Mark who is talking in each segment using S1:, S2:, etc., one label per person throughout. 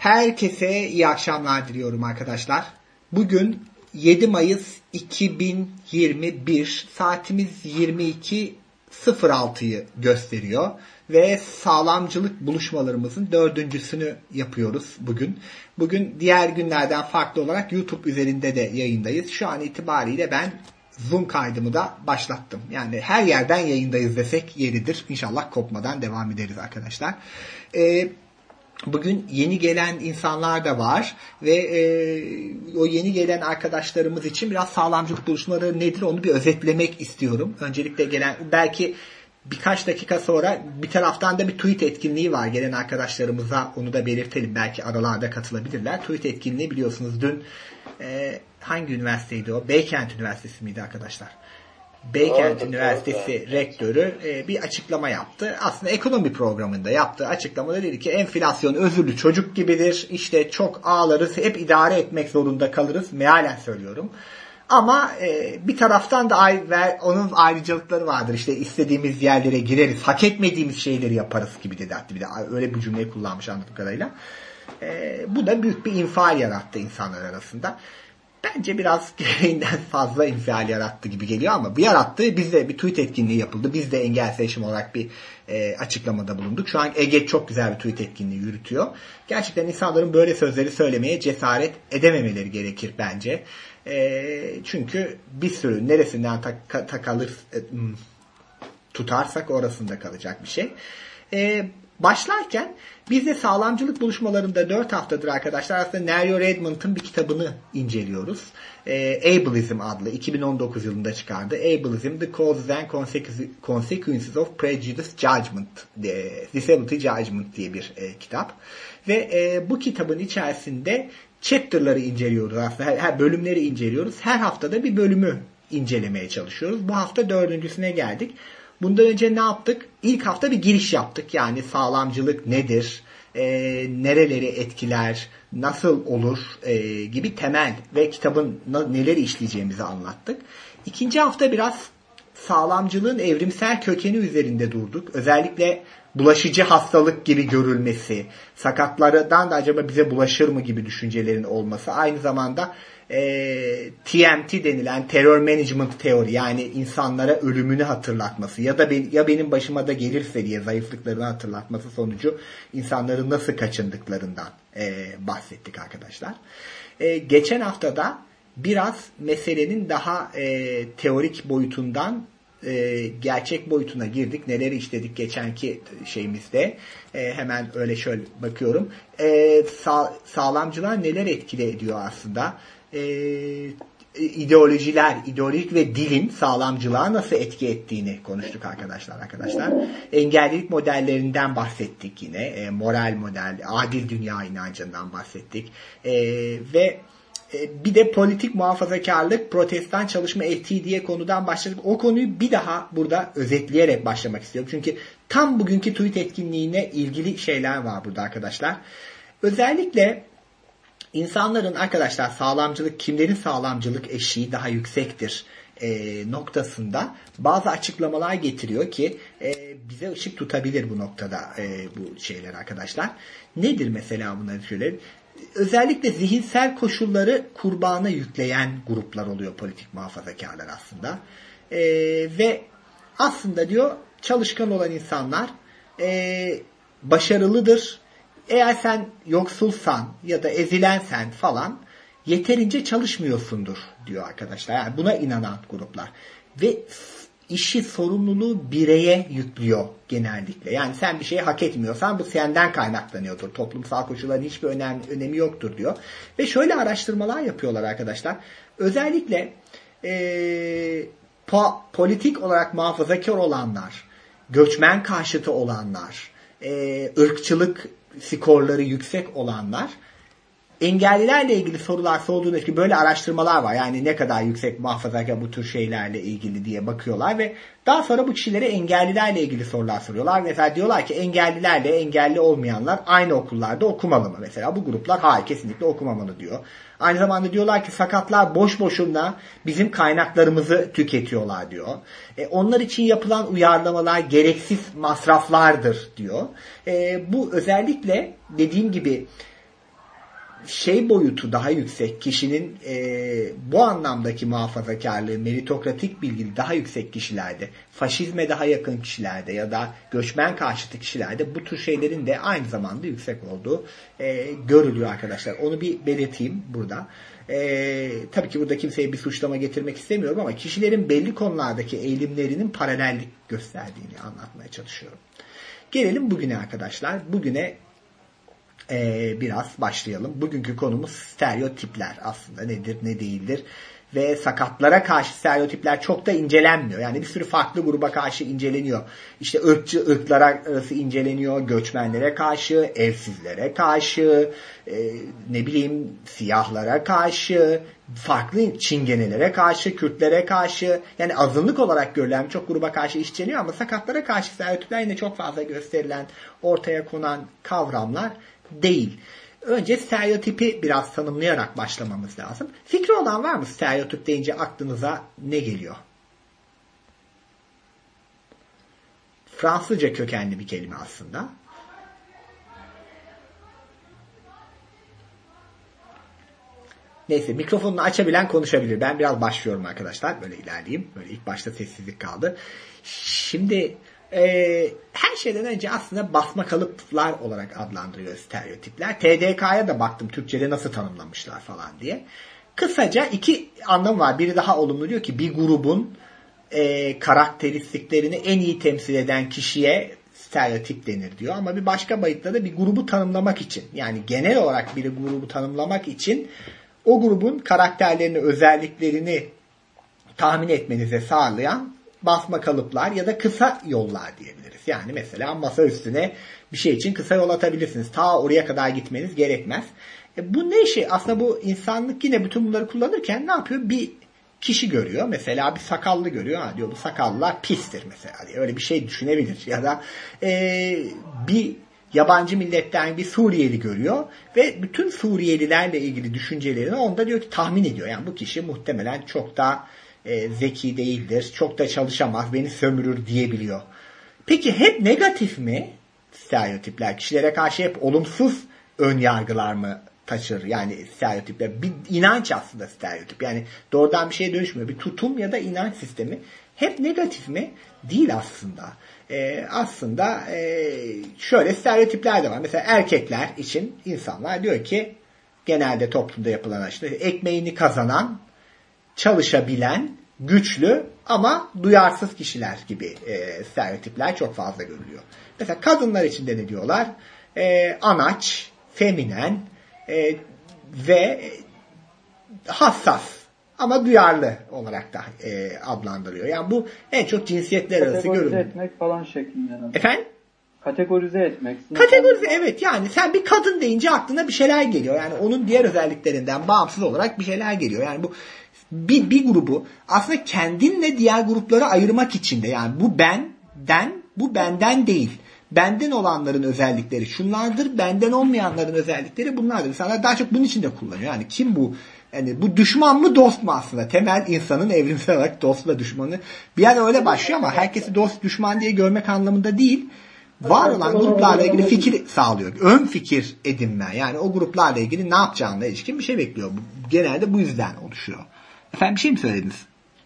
S1: Herkese iyi akşamlar diliyorum arkadaşlar. Bugün 7 Mayıs 2021, saatimiz 22.06'yı gösteriyor ve sağlamcılık buluşmalarımızın dördüncüsünü yapıyoruz bugün. Bugün diğer günlerden farklı olarak YouTube üzerinde de yayındayız. Şu an itibariyle ben Zoom kaydımı da başlattım. Yani her yerden yayındayız desek yeridir. İnşallah kopmadan devam ederiz arkadaşlar. Bugün yeni gelen insanlar da var ve o yeni gelen arkadaşlarımız için biraz sağlamcılık buluşmaları nedir onu bir özetlemek istiyorum. Öncelikle gelen, belki birkaç dakika sonra bir taraftan da bir tweet etkinliği var. Gelen arkadaşlarımıza onu da belirtelim. Belki aralarda katılabilirler. Tweet etkinliği biliyorsunuz dün hangi üniversiteydi o? Beykent Üniversitesi miydi arkadaşlar? Beykent Üniversitesi rektörü bir açıklama yaptı. Aslında ekonomi programında yaptığı açıklamada dedi ki enflasyon özürlü çocuk gibidir. İşte çok ağlarız, hep idare etmek zorunda kalırız. Mealen söylüyorum. Ama bir taraftan da onun ayrıcalıkları vardır. İşte istediğimiz yerlere gireriz, hak etmediğimiz şeyleri yaparız gibi dedi. Bir de öyle bir cümleyi kullanmış anladığım kadarıyla. Bu da büyük bir infial yarattı insanlar arasında. Bence biraz gereğinden fazla infial yarattı gibi geliyor ama bu yarattı. Bizde bir tweet etkinliği yapıldı. Biz de Engel Seçim olarak bir açıklamada bulunduk. Şu an Ege çok güzel bir tweet etkinliği yürütüyor. Gerçekten insanların böyle sözleri söylemeye cesaret edememeleri gerekir bence. Çünkü bir sürü neresinden tutarsak orasında kalacak bir şey. Başlarken biz de sağlamcılık buluşmalarında 4 haftadır arkadaşlar aslında Nerio Redmond'un bir kitabını inceliyoruz. Ableism adlı 2019 yılında çıkardı. Ableism, The Causes and Consequences of Prejudice Judgment, Disability Judgment diye bir kitap. Ve bu kitabın içerisinde chapter'ları inceliyoruz aslında. Bölümleri inceliyoruz. Her haftada bir bölümü incelemeye çalışıyoruz. Bu hafta dördüncüsüne geldik. Bundan önce ne yaptık? İlk hafta bir giriş yaptık. Yani sağlamcılık nedir? Nereleri etkiler? Nasıl olur? Gibi temel ve kitabın neleri işleyeceğimizi anlattık. İkinci hafta biraz sağlamcılığın evrimsel kökeni üzerinde durduk. Özellikle bulaşıcı hastalık gibi görülmesi, sakatlardan da acaba bize bulaşır mı gibi düşüncelerin olması. Aynı zamanda TMT denilen Terror Management Teori, yani insanlara ölümünü hatırlatması ya da benim başıma da gelirse diye zayıflıklarını hatırlatması sonucu insanların nasıl kaçındıklarından bahsettik arkadaşlar. Geçen haftada biraz meselenin daha teorik boyutundan gerçek boyutuna girdik. Neleri işledik geçenki şeyimizde. Hemen öyle şöyle bakıyorum. Sağlamcılar neler etkile ediyor aslında? İdeolojik ve dilin sağlamcılığa nasıl etki ettiğini konuştuk arkadaşlar. Engellilik modellerinden bahsettik yine. Moral model, adil dünya inancından bahsettik. Ve bir de politik muhafazakarlık, protestan çalışma etiği diye konudan başladık. O konuyu bir daha burada özetleyerek başlamak istiyorum. Çünkü tam bugünkü tweet etkinliğine ilgili şeyler var burada arkadaşlar. Özellikle insanların arkadaşlar kimlerin sağlamcılık eşiği daha yüksektir noktasında bazı açıklamalar getiriyor ki bize ışık tutabilir bu noktada bu şeyler arkadaşlar. Nedir mesela bunların şöyle? Özellikle zihinsel koşulları kurbana yükleyen gruplar oluyor politik muhafazakarlar aslında. Ve aslında diyor çalışkan olan insanlar başarılıdır. Eğer sen yoksulsan ya da ezilensen falan yeterince çalışmıyorsundur diyor arkadaşlar. Yani buna inanan gruplar. Ve sorumluluğu bireye yüklüyor genellikle. Yani sen bir şeyi hak etmiyorsan bu senden kaynaklanıyordur. Toplumsal koşulların hiçbir önemi yoktur diyor. Ve şöyle araştırmalar yapıyorlar arkadaşlar. Özellikle politik olarak muhafazakar olanlar, göçmen karşıtı olanlar, ırkçılık skorları yüksek olanlar engellilerle ilgili sorular sorduğunda ki böyle araştırmalar var. Yani ne kadar yüksek muhafazakar bu tür şeylerle ilgili diye bakıyorlar ve daha sonra bu kişilere engellilerle ilgili sorular soruyorlar. Mesela diyorlar ki engellilerle engelli olmayanlar aynı okullarda okumalı mı? Mesela bu gruplar hayır kesinlikle okumamalı diyor. Aynı zamanda diyorlar ki sakatlar boş boşuna bizim kaynaklarımızı tüketiyorlar diyor. Onlar için yapılan uyarlamalar gereksiz masraflardır diyor. Bu özellikle dediğim gibi boyutu daha yüksek, kişinin bu anlamdaki muhafazakarlığı, meritokratik bilgili daha yüksek kişilerde, faşizme daha yakın kişilerde ya da göçmen karşıtı kişilerde bu tür şeylerin de aynı zamanda yüksek olduğu görülüyor arkadaşlar. Onu bir belirteyim burada. Tabii ki burada kimseye bir suçlama getirmek istemiyorum ama kişilerin belli konulardaki eğilimlerinin paralellik gösterdiğini anlatmaya çalışıyorum. Gelelim bugüne arkadaşlar. Bugüne biraz başlayalım. Bugünkü konumuz stereotipler aslında nedir, ne değildir ve sakatlara karşı stereotipler çok da incelenmiyor. Yani bir sürü farklı gruba karşı inceleniyor. İşte ırklara arası inceleniyor, göçmenlere karşı, evsizlere karşı, siyahlara karşı, farklı çingenelere karşı, Kürtlere karşı, yani azınlık olarak görülen birçok gruba karşı işleniyor ama sakatlara karşı stereotipler yine çok fazla gösterilen, ortaya konan kavramlar değil. Önce stereotipi biraz tanımlayarak başlamamız lazım. Fikri olan var mı stereotip deyince aklınıza ne geliyor? Fransızca kökenli bir kelime aslında. Neyse, mikrofonunu açabilen konuşabilir. Ben biraz başlıyorum arkadaşlar. Böyle ilerleyeyim. Böyle ilk başta sessizlik kaldı. Şimdi her şeyden önce aslında basma kalıplar olarak adlandırıyor stereotipler. TDK'ya da baktım Türkçe'de nasıl tanımlamışlar falan diye. Kısaca iki anlam var. Biri daha olumlu, diyor ki bir grubun karakteristiklerini en iyi temsil eden kişiye stereotip denir diyor. Ama bir başka boyutta da bir grubu tanımlamak için, yani genel olarak bir grubu tanımlamak için o grubun karakterlerini, özelliklerini tahmin etmenize sağlayan basma kalıplar ya da kısa yollar diyebiliriz. Yani mesela masa üstüne bir şey için kısa yol atabilirsiniz. Ta oraya kadar gitmeniz gerekmez. Bu ne şey? Aslında bu insanlık yine bütün bunları kullanırken ne yapıyor? Bir kişi görüyor. Mesela bir sakallı görüyor. Ha, diyor bu sakallılar pistir mesela diye. Öyle bir şey düşünebilir. Ya da bir yabancı milletten bir Suriyeli görüyor ve bütün Suriyelilerle ilgili düşüncelerini onda diyor ki tahmin ediyor. Yani bu kişi muhtemelen çok da zeki değildir, çok da çalışamaz, beni sömürür diyebiliyor. Peki hep negatif mi stereotipler? Kişilere karşı hep olumsuz ön yargılar mı taşır? Yani stereotipler bir inanç aslında stereotip. Yani doğrudan bir şeye dönüşmüyor. Bir tutum ya da inanç sistemi. Hep negatif mi? Değil aslında. Aslında şöyle stereotipler de var. Mesela erkekler için insanlar diyor ki genelde toplumda yapılan işte ekmeğini kazanan, çalışabilen, güçlü ama duyarsız kişiler gibi stereotipler çok fazla görülüyor. Mesela kadınlar için de ne diyorlar? Anaç, feminen ve hassas ama duyarlı olarak da adlandırıyor. Yani bu en çok cinsiyetler arası görülüyor.
S2: Kategorize etmek falan şeklinde.
S1: Efendim?
S2: Kategorize etmek.
S1: Kategorize, evet, yani sen bir kadın deyince aklına bir şeyler geliyor. Yani onun diğer özelliklerinden bağımsız olarak bir şeyler geliyor. Yani bu bir grubu aslında kendinle diğer grupları ayırmak için de, yani bu benden, bu benden değil. Benden olanların özellikleri şunlardır, benden olmayanların özellikleri bunlardır. İnsanlar daha çok bunun için de kullanıyor. Yani kim bu? Yani bu düşman mı dost mu aslında? Temel insanın evrimsel olarak dostla düşmanı. Bir yer öyle başlıyor ama herkesi dost düşman diye görmek anlamında değil. Var olan gruplarla ilgili fikir sağlıyor. Ön fikir edinme. Yani o gruplarla ilgili ne yapacağına ilişkin bir şey bekliyor. Genelde bu yüzden oluşuyor. Efendim bir şey mi söylediniz?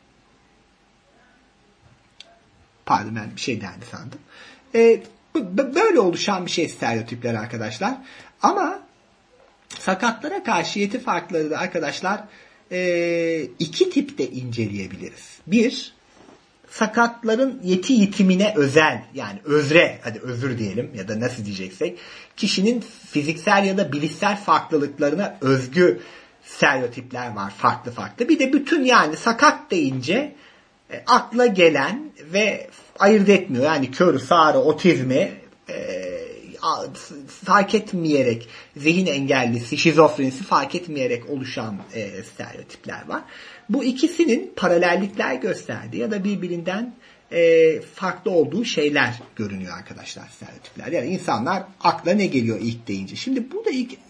S1: Pardon, ben bir şey dendi sandım. Böyle oluşan bir şey stereotipler arkadaşlar. Ama sakatlara karşı yeti farkları da arkadaşlar iki tipte inceleyebiliriz. Bir, sakatların yeti yitimine özel, yani özre, hadi özür diyelim ya da nasıl diyeceksek, kişinin fiziksel ya da bilişsel farklılıklarına özgü stereotipler var, farklı farklı. Bir de bütün, yani sakat deyince akla gelen ve ayırt etmiyor. Yani kör, sağır, otizmi fark etmeyerek, zihin engellisi, şizofrenisi fark etmeyerek oluşan stereotipler var. Bu ikisinin paralellikler gösterdiği ya da birbirinden farklı olduğu şeyler görünüyor arkadaşlar, stereotipler. Yani insanlar akla ne geliyor ilk deyince. Şimdi burada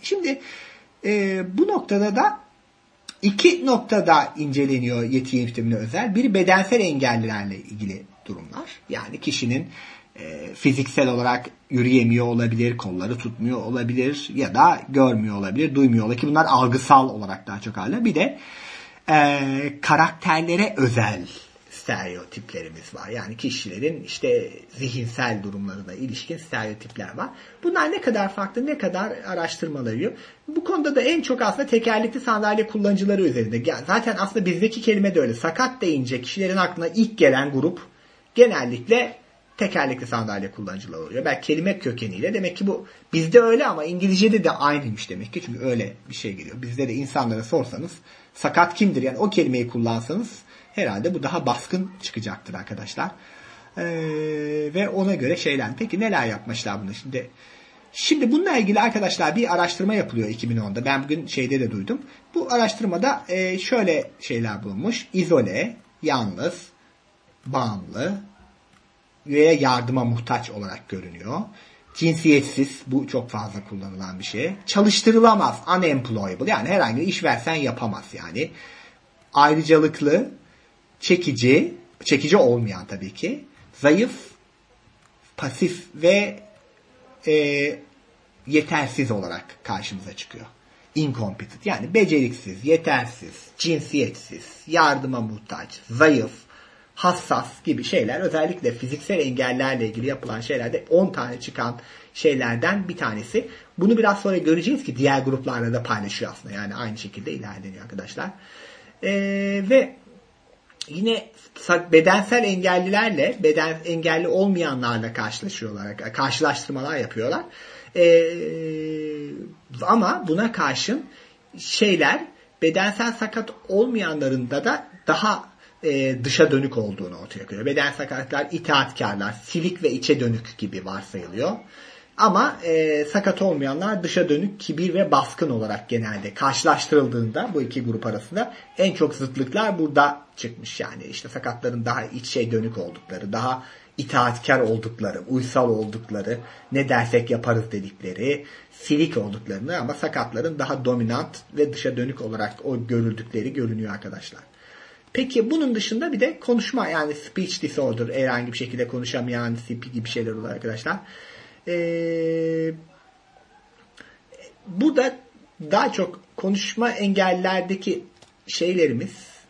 S1: bu noktada da iki noktada inceleniyor yeti yönetimine özel. Biri bedensel engellilerle ilgili durumlar. Yani kişinin Fiziksel olarak yürüyemiyor olabilir, kolları tutmuyor olabilir ya da görmüyor olabilir, duymuyor olabilir ki bunlar algısal olarak daha çok hala. Bir de karakterlere özel stereotiplerimiz var. Yani kişilerin işte zihinsel durumlarına ilişkin stereotipler var. Bunlar ne kadar farklı, ne kadar araştırmaları. Bu konuda da en çok aslında tekerlekli sandalye kullanıcıları üzerinde. Zaten aslında bizdeki kelime de öyle. Sakat deyince kişilerin aklına ilk gelen grup genellikle tekerlekli sandalye kullanıcıları oluyor. Belki kelime kökeniyle. Demek ki bu bizde öyle ama İngilizce'de de aynıymış demek ki. Çünkü öyle bir şey geliyor. Bizde de insanlara sorsanız sakat kimdir? Yani o kelimeyi kullansanız herhalde bu daha baskın çıkacaktır arkadaşlar. Ve ona göre şeyler. Peki neler yapmışlar bunu şimdi? Şimdi bununla ilgili arkadaşlar bir araştırma yapılıyor 2010'da. Ben bugün şeyde de duydum. Bu araştırmada şöyle şeyler bulunmuş. İzole, yalnız, bağımlı ve yardıma muhtaç olarak görünüyor. Cinsiyetsiz, bu çok fazla kullanılan bir şey. Çalıştırılamaz, unemployable, yani herhangi bir iş versen yapamaz yani. Ayrıcalıklı, çekici olmayan tabii ki. Zayıf, pasif ve yetersiz olarak karşımıza çıkıyor. Incompetent, yani beceriksiz, yetersiz, cinsiyetsiz, yardıma muhtaç, zayıf, hassas gibi şeyler, özellikle fiziksel engellerle ilgili yapılan şeylerde 10 tane çıkan şeylerden bir tanesi. Bunu biraz sonra göreceğiz ki diğer gruplarla da paylaşıyor aslında. Yani aynı şekilde ilerleniyor arkadaşlar. Ve yine bedensel engellilerle engelli olmayanlarla karşılaştırmalar yapıyorlar. Ama buna karşın şeyler bedensel sakat olmayanlarında da daha dışa dönük olduğunu ortaya koyuyor. Beden sakatlar itaatkarlar, silik ve içe dönük gibi varsayılıyor. Ama sakat olmayanlar dışa dönük, kibir ve baskın olarak genelde karşılaştırıldığında bu iki grup arasında en çok zıtlıklar burada çıkmış. Yani işte sakatların daha içe dönük oldukları, daha itaatkar oldukları, uysal oldukları, ne dersek yaparız dedikleri, silik olduklarını, ama sakatların daha dominant ve dışa dönük olarak o görüldükleri görünüyor arkadaşlar. Peki bunun dışında bir de konuşma, yani speech disorder, herhangi bir şekilde konuşamayan CP gibi şeyler oluyor arkadaşlar. Burada daha çok konuşma engellerdeki şeylerimiz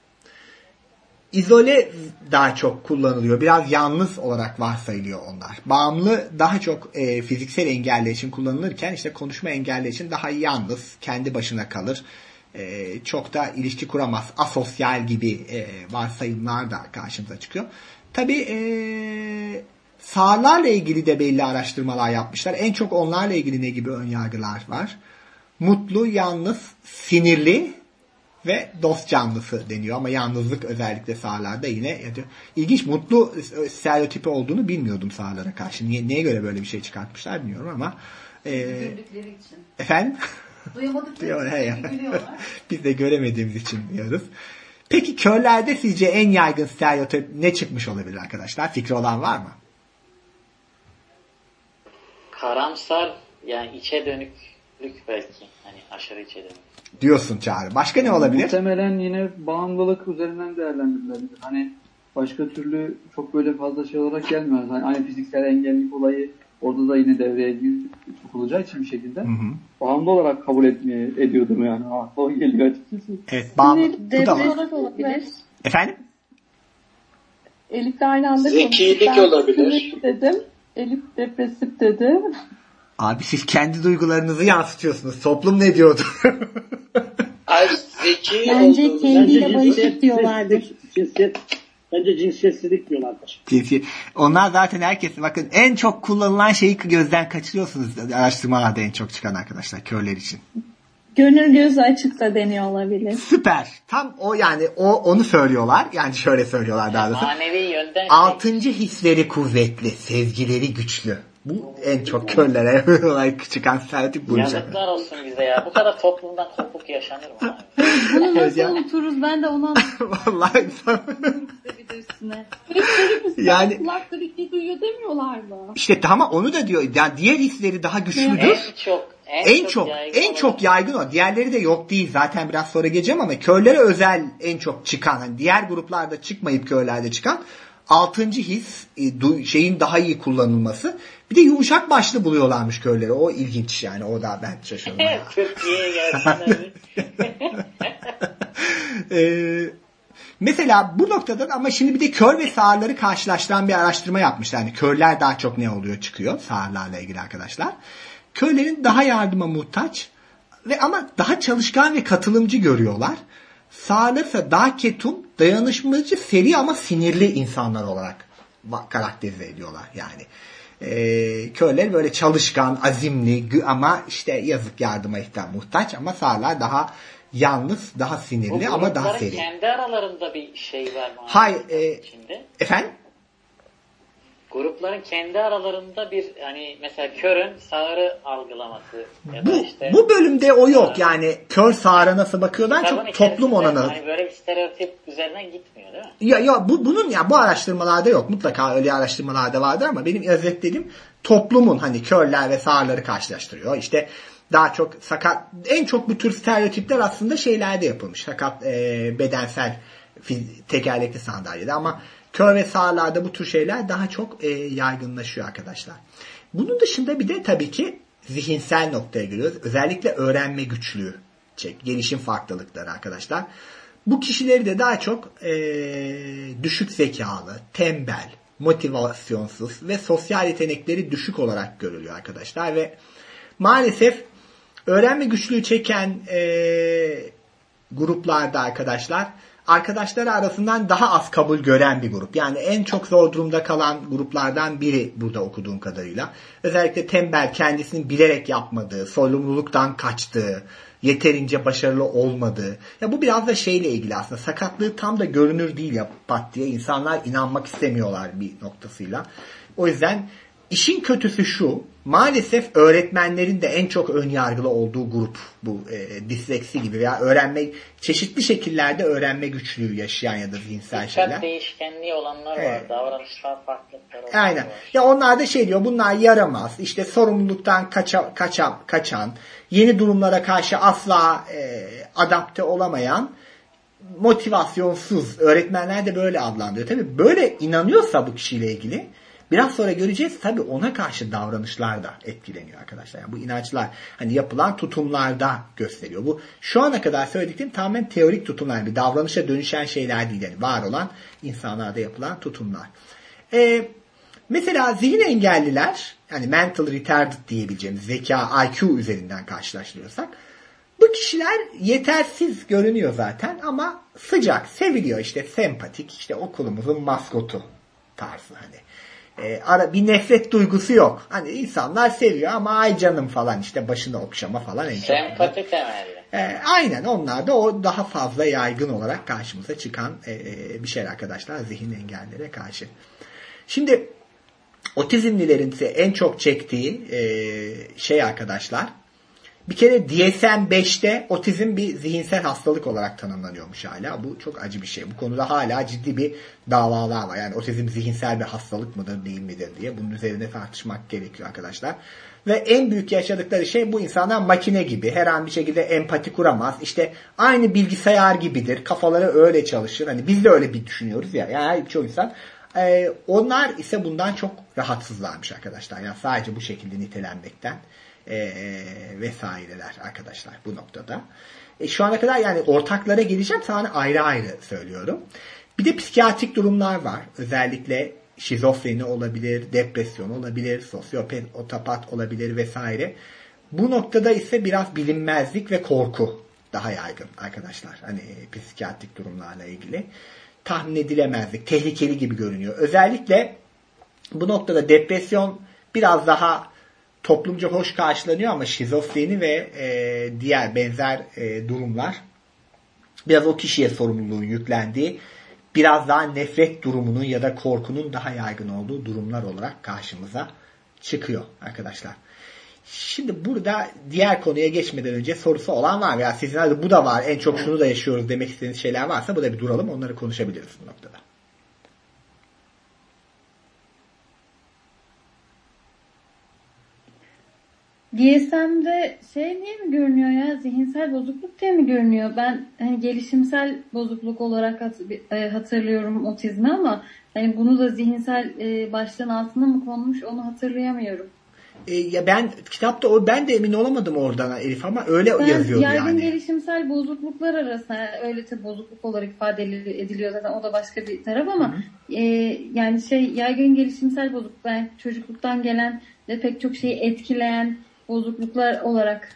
S1: izole daha çok kullanılıyor. Biraz yalnız olarak varsayılıyor onlar. Bağımlı daha çok fiziksel engeller için kullanılırken işte konuşma engelli için daha yalnız, kendi başına kalır. Çok da ilişki kuramaz, asosyal gibi varsayımlar da karşımıza çıkıyor. Tabii sağırlarla ilgili de belli araştırmalar yapmışlar. En çok onlarla ilgili ne gibi önyargılar var? Mutlu, yalnız, sinirli ve dost canlısı deniyor. Ama yalnızlık özellikle sağırlarda yine ilginç, mutlu stereotipi olduğunu bilmiyordum sağırlara karşı. Neye göre böyle bir şey çıkartmışlar bilmiyorum ama
S3: gördükleri için.
S1: Efendim?
S3: Duyamadıkları için gülüyorlar.
S1: Biz de göremediğimiz için diyoruz. Peki körlerde sizce en yaygın stereotip ne çıkmış olabilir arkadaşlar? Fikri olan var mı?
S4: Karamsar, yani içe dönüklük belki. Hani aşırı içe dönük.
S1: Diyorsun Çağrı. Başka ne olabilir?
S2: Muhtemelen yine bağımlılık üzerinden değerlendirilebilir. Hani başka türlü çok böyle fazla şey olarak gelmiyor. Hani aynı fiziksel engellilik olayı orada da yine devreye sokulacağı için bir şekilde bağımlı olarak kabul ediyordum yani. O geliyor açıkçası.
S1: Evet, bağımlı. Bu da var.
S3: Olabilir.
S1: Efendim?
S5: Elif'le aynı anda
S4: zekilik olabilir.
S5: Dedim. Elif depresif dedi.
S1: Abi siz kendi duygularınızı yansıtıyorsunuz. Toplum ne diyordu?
S4: Ay, zeki
S3: Bence
S4: olduğunu...
S3: kendiyle barışık diyorlardır.
S6: Bence cinsiyetsizlik diyorlardır.
S1: Onlar zaten herkes, bakın en çok kullanılan şeyi gözden kaçırıyorsunuz araştırmalarda en çok çıkan arkadaşlar körler için.
S5: Gönül gözü açık da deniyor olabilir.
S1: Süper. Tam o, yani onu söylüyorlar. Yani şöyle söylüyorlar daha doğrusu.
S4: Manevi yönden...
S1: Altıncı hisleri kuvvetli, sezgileri güçlü. Bu en çok körlere çıkan stereotip bu.
S4: Yazıklar olsun bize ya. Bu kadar toplumdan kopuk yaşanır mı?
S3: Bunu nasıl unuturuz? Ben de onu
S1: Vallahi
S3: bir de üstüne.
S1: yani
S5: Kulakta bir şey duyuyor demiyorlar mı?
S1: işte tamam, onu da diyor. Yani diğer hisleri daha güçlüdür. En çok yaygın o. Diğerleri de yok değil. Zaten biraz sonra geleceğim ama körlere özel en çok çıkan, hani diğer gruplarda çıkmayıp körlerde çıkan altıncı his şeyin daha iyi kullanılması. Bir de yumuşak başlı buluyorlarmış körleri. O ilginç yani. O da ben şaşırdım.
S4: Türkiye'ye gelsinler.
S1: Mesela bu noktadan ama şimdi bir de kör ve sağırları karşılaştıran bir araştırma yapmışlar. Yani körler daha çok ne oluyor çıkıyor sağırlarla ilgili arkadaşlar. Körlerin daha yardıma muhtaç ve ama daha çalışkan ve katılımcı görüyorlar. Sağırları ise daha ketum, dayanışmacı, seri ama sinirli insanlar olarak karakterize ediyorlar yani. Körler böyle çalışkan, azimli ama işte yazık yardıma muhtaç ama sağırlar daha yalnız, daha sinirli ama daha seri.
S4: Kendi aralarında bir şey var mı?
S1: Hayır.
S4: Şimdi.
S1: Efendim?
S4: Grupların kendi aralarında bir hani mesela körün sağırı algılaması ya da işte
S1: bu bölümde o yok. Yani kör sağıra nasıl bakıyorlar çok toplum ona nasıl.
S4: Hani böyle bir stereotip üzerinden gitmiyor değil mi?
S1: Ya bunun ya bu araştırmalarda yok. Mutlaka öyle araştırmalarda vardır ama benim özetlediğim toplumun hani körler ve sağırları karşılaştırıyor. İşte daha çok sakat, en çok bu tür stereotipler aslında şeylerde yapılmış. Sakat bedensel tekerlekli sandalyede ama kör ve sağırlarda bu tür şeyler daha çok yaygınlaşıyor arkadaşlar. Bunun dışında bir de tabii ki zihinsel noktaya giriyoruz. Özellikle öğrenme güçlüğü, gelişim farklılıkları arkadaşlar. Bu kişileri de daha çok düşük zekalı, tembel, motivasyonsuz ve sosyal yetenekleri düşük olarak görülüyor arkadaşlar. Ve maalesef öğrenme güçlüğü çeken gruplarda arkadaşları arasından daha az kabul gören bir grup. Yani en çok zor durumda kalan gruplardan biri burada okuduğum kadarıyla. Özellikle tembel, kendisinin bilerek yapmadığı, sorumluluktan kaçtığı, yeterince başarılı olmadığı. Ya bu biraz da şeyle ilgili aslında. Sakatlığı tam da görünür değil ya pat diye. İnsanlar inanmak istemiyorlar bir noktasıyla. O yüzden işin kötüsü şu. Maalesef öğretmenlerin de en çok önyargılı olduğu grup bu disleksi gibi veya çeşitli şekillerde öğrenme güçlüğü yaşayan ya da zihinsel şeyler.
S4: Dikkat değişkenliği olanlar var. Davranışlar farklılıkları var.
S1: Aynen. Ya onlar da şey diyor, bunlar yaramaz. İşte sorumluluktan kaçan, yeni durumlara karşı asla adapte olamayan, motivasyonsuz öğretmenler de böyle adlandırıyor. Tabii böyle inanıyorsa bu kişiyle ilgili biraz sonra göreceğiz tabii ona karşı davranışlar da etkileniyor arkadaşlar. Yani bu inançlar hani yapılan tutumlarda gösteriyor. Bu şu ana kadar söylediklerim tamamen teorik tutumlar. Bir davranışa dönüşen şeyler değil. Yani var olan insanlarda yapılan tutumlar. Mesela zihin engelliler yani mental retarded diyebileceğimiz zeka IQ üzerinden karşılaştırıyorsak bu kişiler yetersiz görünüyor zaten ama sıcak, seviliyor işte sempatik işte okulumuzun maskotu tarzı hani. Bir nefret duygusu yok. Hani insanlar seviyor ama ay canım falan işte başını okşama falan.
S4: Sempati temelli.
S1: Aynen onlar da o daha fazla yaygın olarak karşımıza çıkan bir şey arkadaşlar zihin engellere karşı. Şimdi otizmlilerin ise en çok çektiği şey arkadaşlar bir kere DSM-5'te otizm bir zihinsel hastalık olarak tanımlanıyormuş hala. Bu çok acı bir şey. Bu konuda hala ciddi bir davalar var. Yani otizm zihinsel bir hastalık mıdır değil midir diye. Bunun üzerine tartışmak gerekiyor arkadaşlar. Ve en büyük yaşadıkları şey bu insanlar makine gibi. Her an bir şekilde empati kuramaz. İşte aynı bilgisayar gibidir. Kafaları öyle çalışır. Hani biz de öyle bir düşünüyoruz ya. Yani çoğu insan. Onlar ise bundan çok rahatsızlarmış arkadaşlar. Yani sadece bu şekilde nitelenmekten. Vesaireler arkadaşlar bu noktada. Şu ana kadar yani ortaklara geleceğim sana ayrı ayrı söylüyorum. Bir de psikiyatrik durumlar var. Özellikle şizofreni olabilir, depresyon olabilir, sosyopat olabilir vesaire. Bu noktada ise biraz bilinmezlik ve korku daha yaygın arkadaşlar. Hani psikiyatrik durumlarla ilgili. Tahmin edilemezlik, tehlikeli gibi görünüyor. Özellikle bu noktada depresyon biraz daha toplumca hoş karşılanıyor ama şizofreni ve diğer benzer durumlar biraz o kişiye sorumluluğun yüklendiği, biraz daha nefret durumunun ya da korkunun daha yaygın olduğu durumlar olarak karşımıza çıkıyor arkadaşlar. Şimdi burada diğer konuya geçmeden önce sorusu olan var veya sizin bu da var en çok şunu da yaşıyoruz demek istediğiniz şeyler varsa bu da bir duralım onları konuşabiliriz bu noktada.
S3: DSM'de şey diye mi görünüyor ya? Zihinsel bozukluk diye mi görünüyor? Ben hani gelişimsel bozukluk olarak hatırlıyorum otizmi ama hani bunu da zihinsel başlığın altına mı konmuş onu hatırlayamıyorum.
S1: Ya ben kitapta ben de emin olamadım oradan Elif ama öyle yazıyordu yani.
S3: Yaygın gelişimsel bozukluklar arasında yani öyle tabii bozukluk olarak ifade ediliyor zaten o da başka bir taraf ama yani yaygın gelişimsel bozukluk yani çocukluktan gelen ve pek çok şeyi etkileyen bozukluklar olarak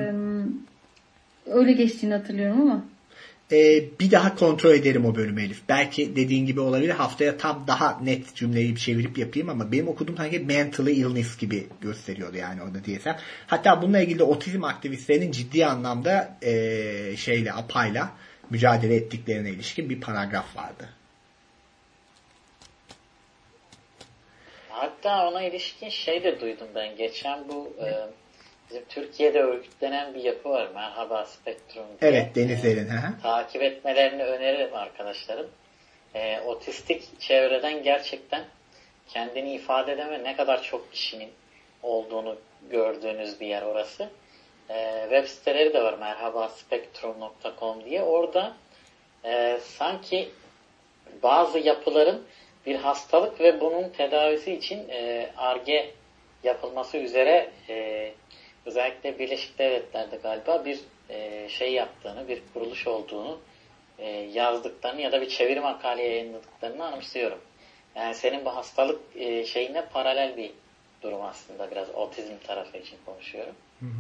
S3: öyle geçtiğini hatırlıyorum ama.
S1: Bir daha kontrol ederim o bölümü Elif. Belki dediğin gibi olabilir. Haftaya tam daha net cümleyi çevirip yapayım ama benim okuduğum sanki mentally illness gibi gösteriyordu yani orada DSM. Hatta bununla ilgili de otizm aktivistlerinin ciddi anlamda APA'yla mücadele ettiklerine ilişkin bir paragraf vardı.
S4: Hatta ona ilişkin de duydum ben. Geçen bu bizim Türkiye'de örgütlenen bir yapı var. Merhaba Spektrum diye.
S1: Evet, Denizler'in.
S4: Takip etmelerini öneririm arkadaşlarım. Otistik çevreden gerçekten kendini ifade edeme ne kadar çok kişinin olduğunu gördüğünüz bir yer orası. Web siteleri de var. merhabaspektrum.com diye. Orada sanki bazı yapıların bir hastalık ve bunun tedavisi için Ar-Ge yapılması üzere özellikle Birleşik Devletler'de galiba bir yaptığını, bir kuruluş olduğunu yazdıklarını ya da bir çeviri makale yayınladıklarını anımsıyorum. Yani senin bu hastalık şeyine paralel bir durum aslında. Biraz otizm tarafı için konuşuyorum.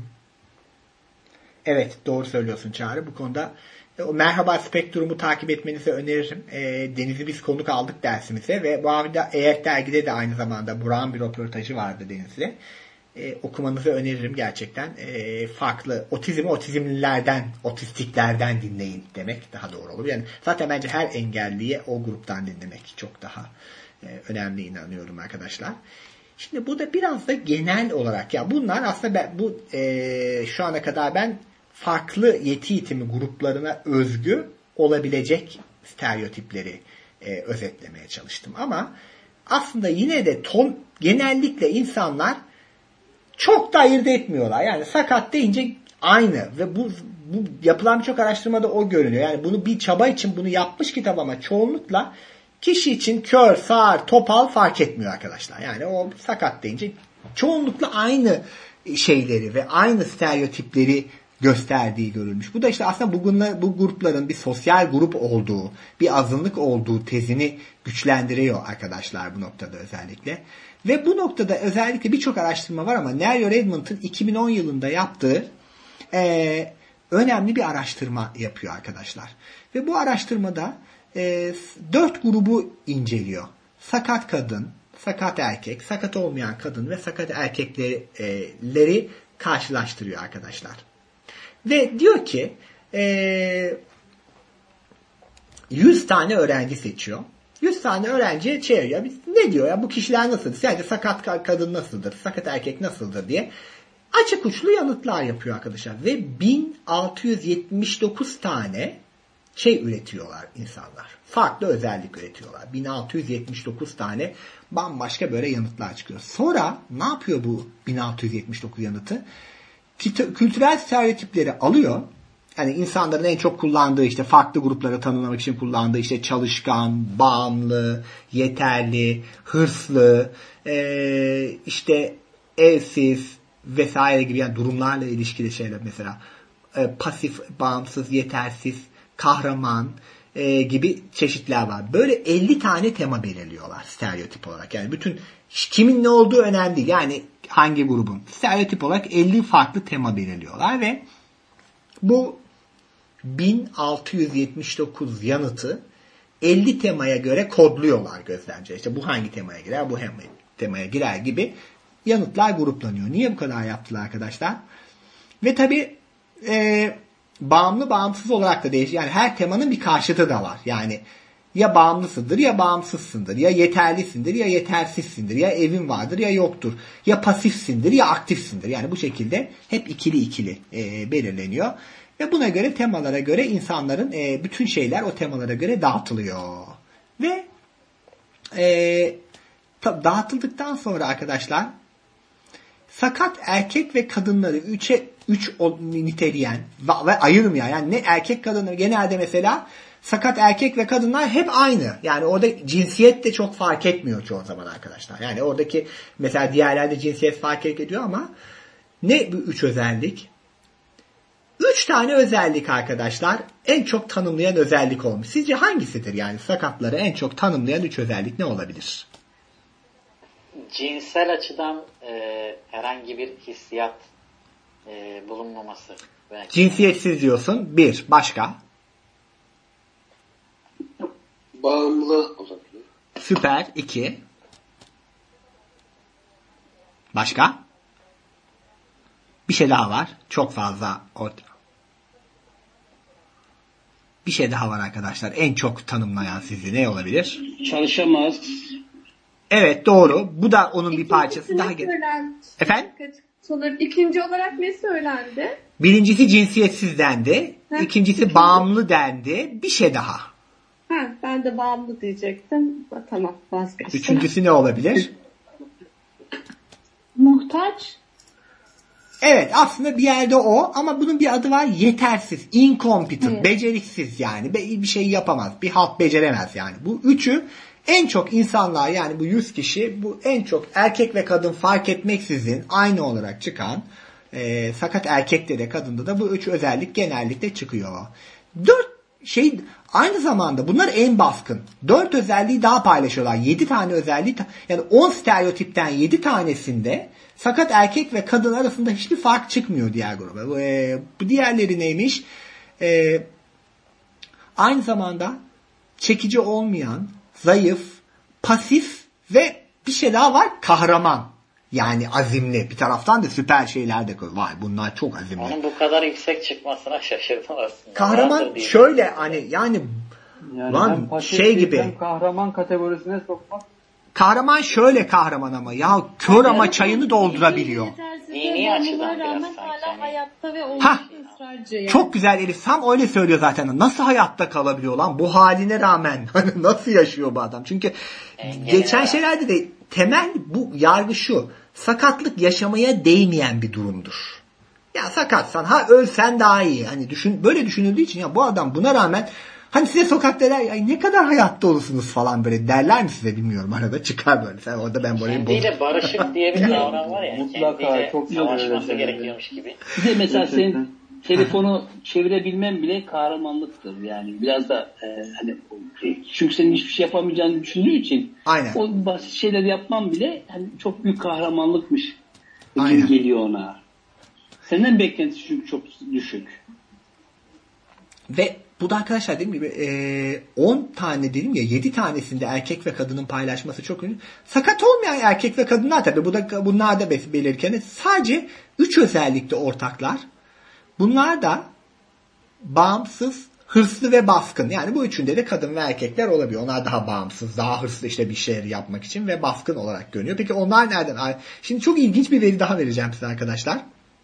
S1: Evet, doğru söylüyorsun Çağrı. Bu konuda o Merhaba Spektrum'u takip etmenizi öneririm. Deniz'i biz konuk aldık dersimize ve bu arada EYET dergide de aynı zamanda Burak'ın bir röportajı vardı Deniz'le. Okumanızı öneririm gerçekten. Farklı otizmlilerden, otistiklerden dinleyin demek daha doğru olur. Yani zaten bence her engelliye o gruptan dinlemek çok daha önemli inanıyorum arkadaşlar. Şimdi burada biraz da genel olarak ya bunlar aslında şu ana kadar ben farklı yeti eğitimi gruplarına özgü olabilecek stereotipleri özetlemeye çalıştım. Ama aslında yine de genellikle insanlar çok da ayırt etmiyorlar. Yani sakat deyince aynı ve bu yapılan birçok araştırmada o görünüyor. Yani bunu bir çaba için bunu yapmış kitap ama çoğunlukla kişi için kör, sağır, topal fark etmiyor arkadaşlar. Yani o sakat deyince çoğunlukla aynı şeyleri ve aynı stereotipleri gösterdiği görülmüş. Bu da işte aslında bu grupların bir sosyal grup olduğu, bir azınlık olduğu tezini güçlendiriyor arkadaşlar bu noktada özellikle. Ve bu noktada özellikle birçok araştırma var ama Nerio Redmond'un 2010 yılında yaptığı önemli bir araştırma yapıyor arkadaşlar. Ve bu araştırmada 4 grubu inceliyor. Sakat kadın, sakat erkek, sakat olmayan kadın ve sakat erkekleri karşılaştırıyor arkadaşlar. Ve diyor ki 100 tane öğrenci seçiyor. 100 tane öğrenciye çeviriyor. Ne diyor ya bu kişiler nasıl? Sence sakat kadın nasıldır? Sakat erkek nasıldır diye açık uçlu yanıtlar yapıyor arkadaşlar. Ve 1679 tane üretiyorlar insanlar. Farklı özellik üretiyorlar. 1679 tane bambaşka böyle yanıtlar çıkıyor. Sonra ne yapıyor bu 1679 yanıtı? Kültürel stereotipleri alıyor. Yani insanların en çok kullandığı işte farklı gruplara tanımlamak için kullandığı işte çalışkan, bağımlı, yeterli, hırslı, işte evsiz vesaire gibi yani durumlarla ilişkili şeyler mesela pasif, bağımsız, yetersiz, kahraman gibi çeşitler var. Böyle 50 tane tema belirliyorlar stereotip olarak. Yani bütün kimin ne olduğu önemli değil. Yani hangi grubun. Stereotip olarak 50 farklı tema belirliyorlar ve bu 1679 yanıtı 50 temaya göre kodluyorlar gözlemci. İşte bu hangi temaya girer, bu temaya girer gibi yanıtlar gruplanıyor. Niye bu kadar yaptılar arkadaşlar? Ve tabii bağımlı bağımsız olarak da değişiyor. Yani her temanın bir karşıtı da var. Yani ya bağımlısındır ya bağımsızsındır. Ya yeterlisindir ya yetersizsindir. Ya evin vardır ya yoktur. Ya pasifsindir ya aktifsindir. Yani bu şekilde hep ikili belirleniyor. Ve buna göre temalara göre insanların bütün şeyler o temalara göre dağıtılıyor. Ve dağıtıldıktan sonra arkadaşlar sakat erkek ve kadınları 3'e 3 niteleyen ve ayırmayan, yani ne erkek kadınları, genelde mesela sakat erkek ve kadınlar hep aynı. Yani orada cinsiyet de çok fark etmiyor çoğu zaman arkadaşlar. Yani oradaki mesela diğerlerde cinsiyet fark ediyor ama ne bu 3 özellik? 3 tane özellik arkadaşlar en çok tanımlayan özellik olmuş. Sizce hangisidir? Yani sakatları en çok tanımlayan 3 özellik ne olabilir?
S4: Cinsel açıdan herhangi bir hissiyat bulunmaması. Belki.
S1: Cinsiyetsiz diyorsun. 1. Başka?
S7: Bağımlı olabilir.
S1: Süper. 2. Başka? Bir şey daha var. Çok fazla. Bir şey daha var arkadaşlar. En çok tanımlayan sizi ne olabilir?
S6: Çalışamaz.
S1: Evet, doğru. Bu da onun bir parçası. Daha efendim?
S5: İkinci olarak ne söylendi?
S1: Birincisi cinsiyetsiz dendi. İkincisi bağımlı dendi. Bir şey daha.
S5: Ben de bağımlı diyecektim. Tamam, vazgeçtim.
S1: Üçüncüsü ne olabilir?
S5: Muhtaç.
S1: Evet, aslında bir yerde o ama bunun bir adı var, yetersiz, incompetent,
S5: Evet.
S1: beceriksiz yani. Bir şey yapamaz, bir halt beceremez yani. Bu üçü en çok insanlar, yani bu 100 kişi, bu en çok erkek ve kadın fark etmeksizin aynı olarak çıkan, sakat erkekte de kadında da bu üç özellik genellikle çıkıyor. 4 şey aynı zamanda bunlar en baskın. 4 özelliği daha paylaşıyorlar. 7 tane özelliği, yani 10 stereotipten 7 tanesinde sakat erkek ve kadın arasında hiçbir fark çıkmıyor diğer gruba. Bu diğerleri neymiş? Aynı zamanda çekici olmayan, zayıf, pasif ve bir şey daha var, kahraman. Yani azimli. Bir taraftan da süper şeyler de koy. Vay, bunlar çok azimli.
S4: Onun bu kadar yüksek çıkmasına şaşırdım aslında.
S1: Kahraman şöyle hani yani lan şey gibi.
S2: Kahraman kategorisine sokmak.
S1: Kahraman şöyle kahraman ama ya kör ama çayını doldurabiliyor.
S4: Dini açıdan biraz
S3: rağmen hala
S4: sanki.
S3: hayatta ve olmuş ısrarcı yani.
S1: Çok güzel Elif. Sam öyle söylüyor zaten. Nasıl hayatta kalabiliyor lan? Bu haline rağmen. Hani nasıl yaşıyor bu adam? Çünkü geçen şeylerde de temel bu yargı şu. Sakatlık yaşamaya değmeyen bir durumdur. Ya sakatsan ölsen daha iyi. Hani böyle düşünüldüğü için ya bu adam buna rağmen hani size sokakta der ay ne kadar hayatta olursunuz falan böyle derler mi size, bilmiyorum, arada çıkar böyle. Sen orada ben böyle
S4: kendiyle barışık diye bir kavram var ya.
S2: Mutlaka,
S4: kendiyle
S2: çok
S4: savaşması
S2: öyle
S4: gerekiyormuş gibi.
S6: Bir de mesela senin telefonu çevirebilmen bile kahramanlıktır. Yani biraz da hani çünkü senin hiçbir şey yapamayacağını düşündüğü için
S1: aynen.
S6: O basit şeyler yapman bile hani çok büyük kahramanlıkmış gibi
S1: Aynen.
S6: geliyor ona. Senden beklentisi çünkü çok düşük.
S1: Ve bu da arkadaşlar dediğim gibi 10 tane dedim ya, 7 tanesinde erkek ve kadının paylaşması çok önemli. Sakat olmayan erkek ve kadınlar tabii bunlar da belirken sadece 3 özellikte ortaklar. Bunlar da bağımsız, hırslı ve baskın. Yani bu üçünde de kadın ve erkekler olabiliyor. Onlar daha bağımsız, daha hırslı işte bir şeyler yapmak için ve baskın olarak görünüyor. Peki onlar nereden? Şimdi çok ilginç bir veri daha vereceğim size arkadaşlar.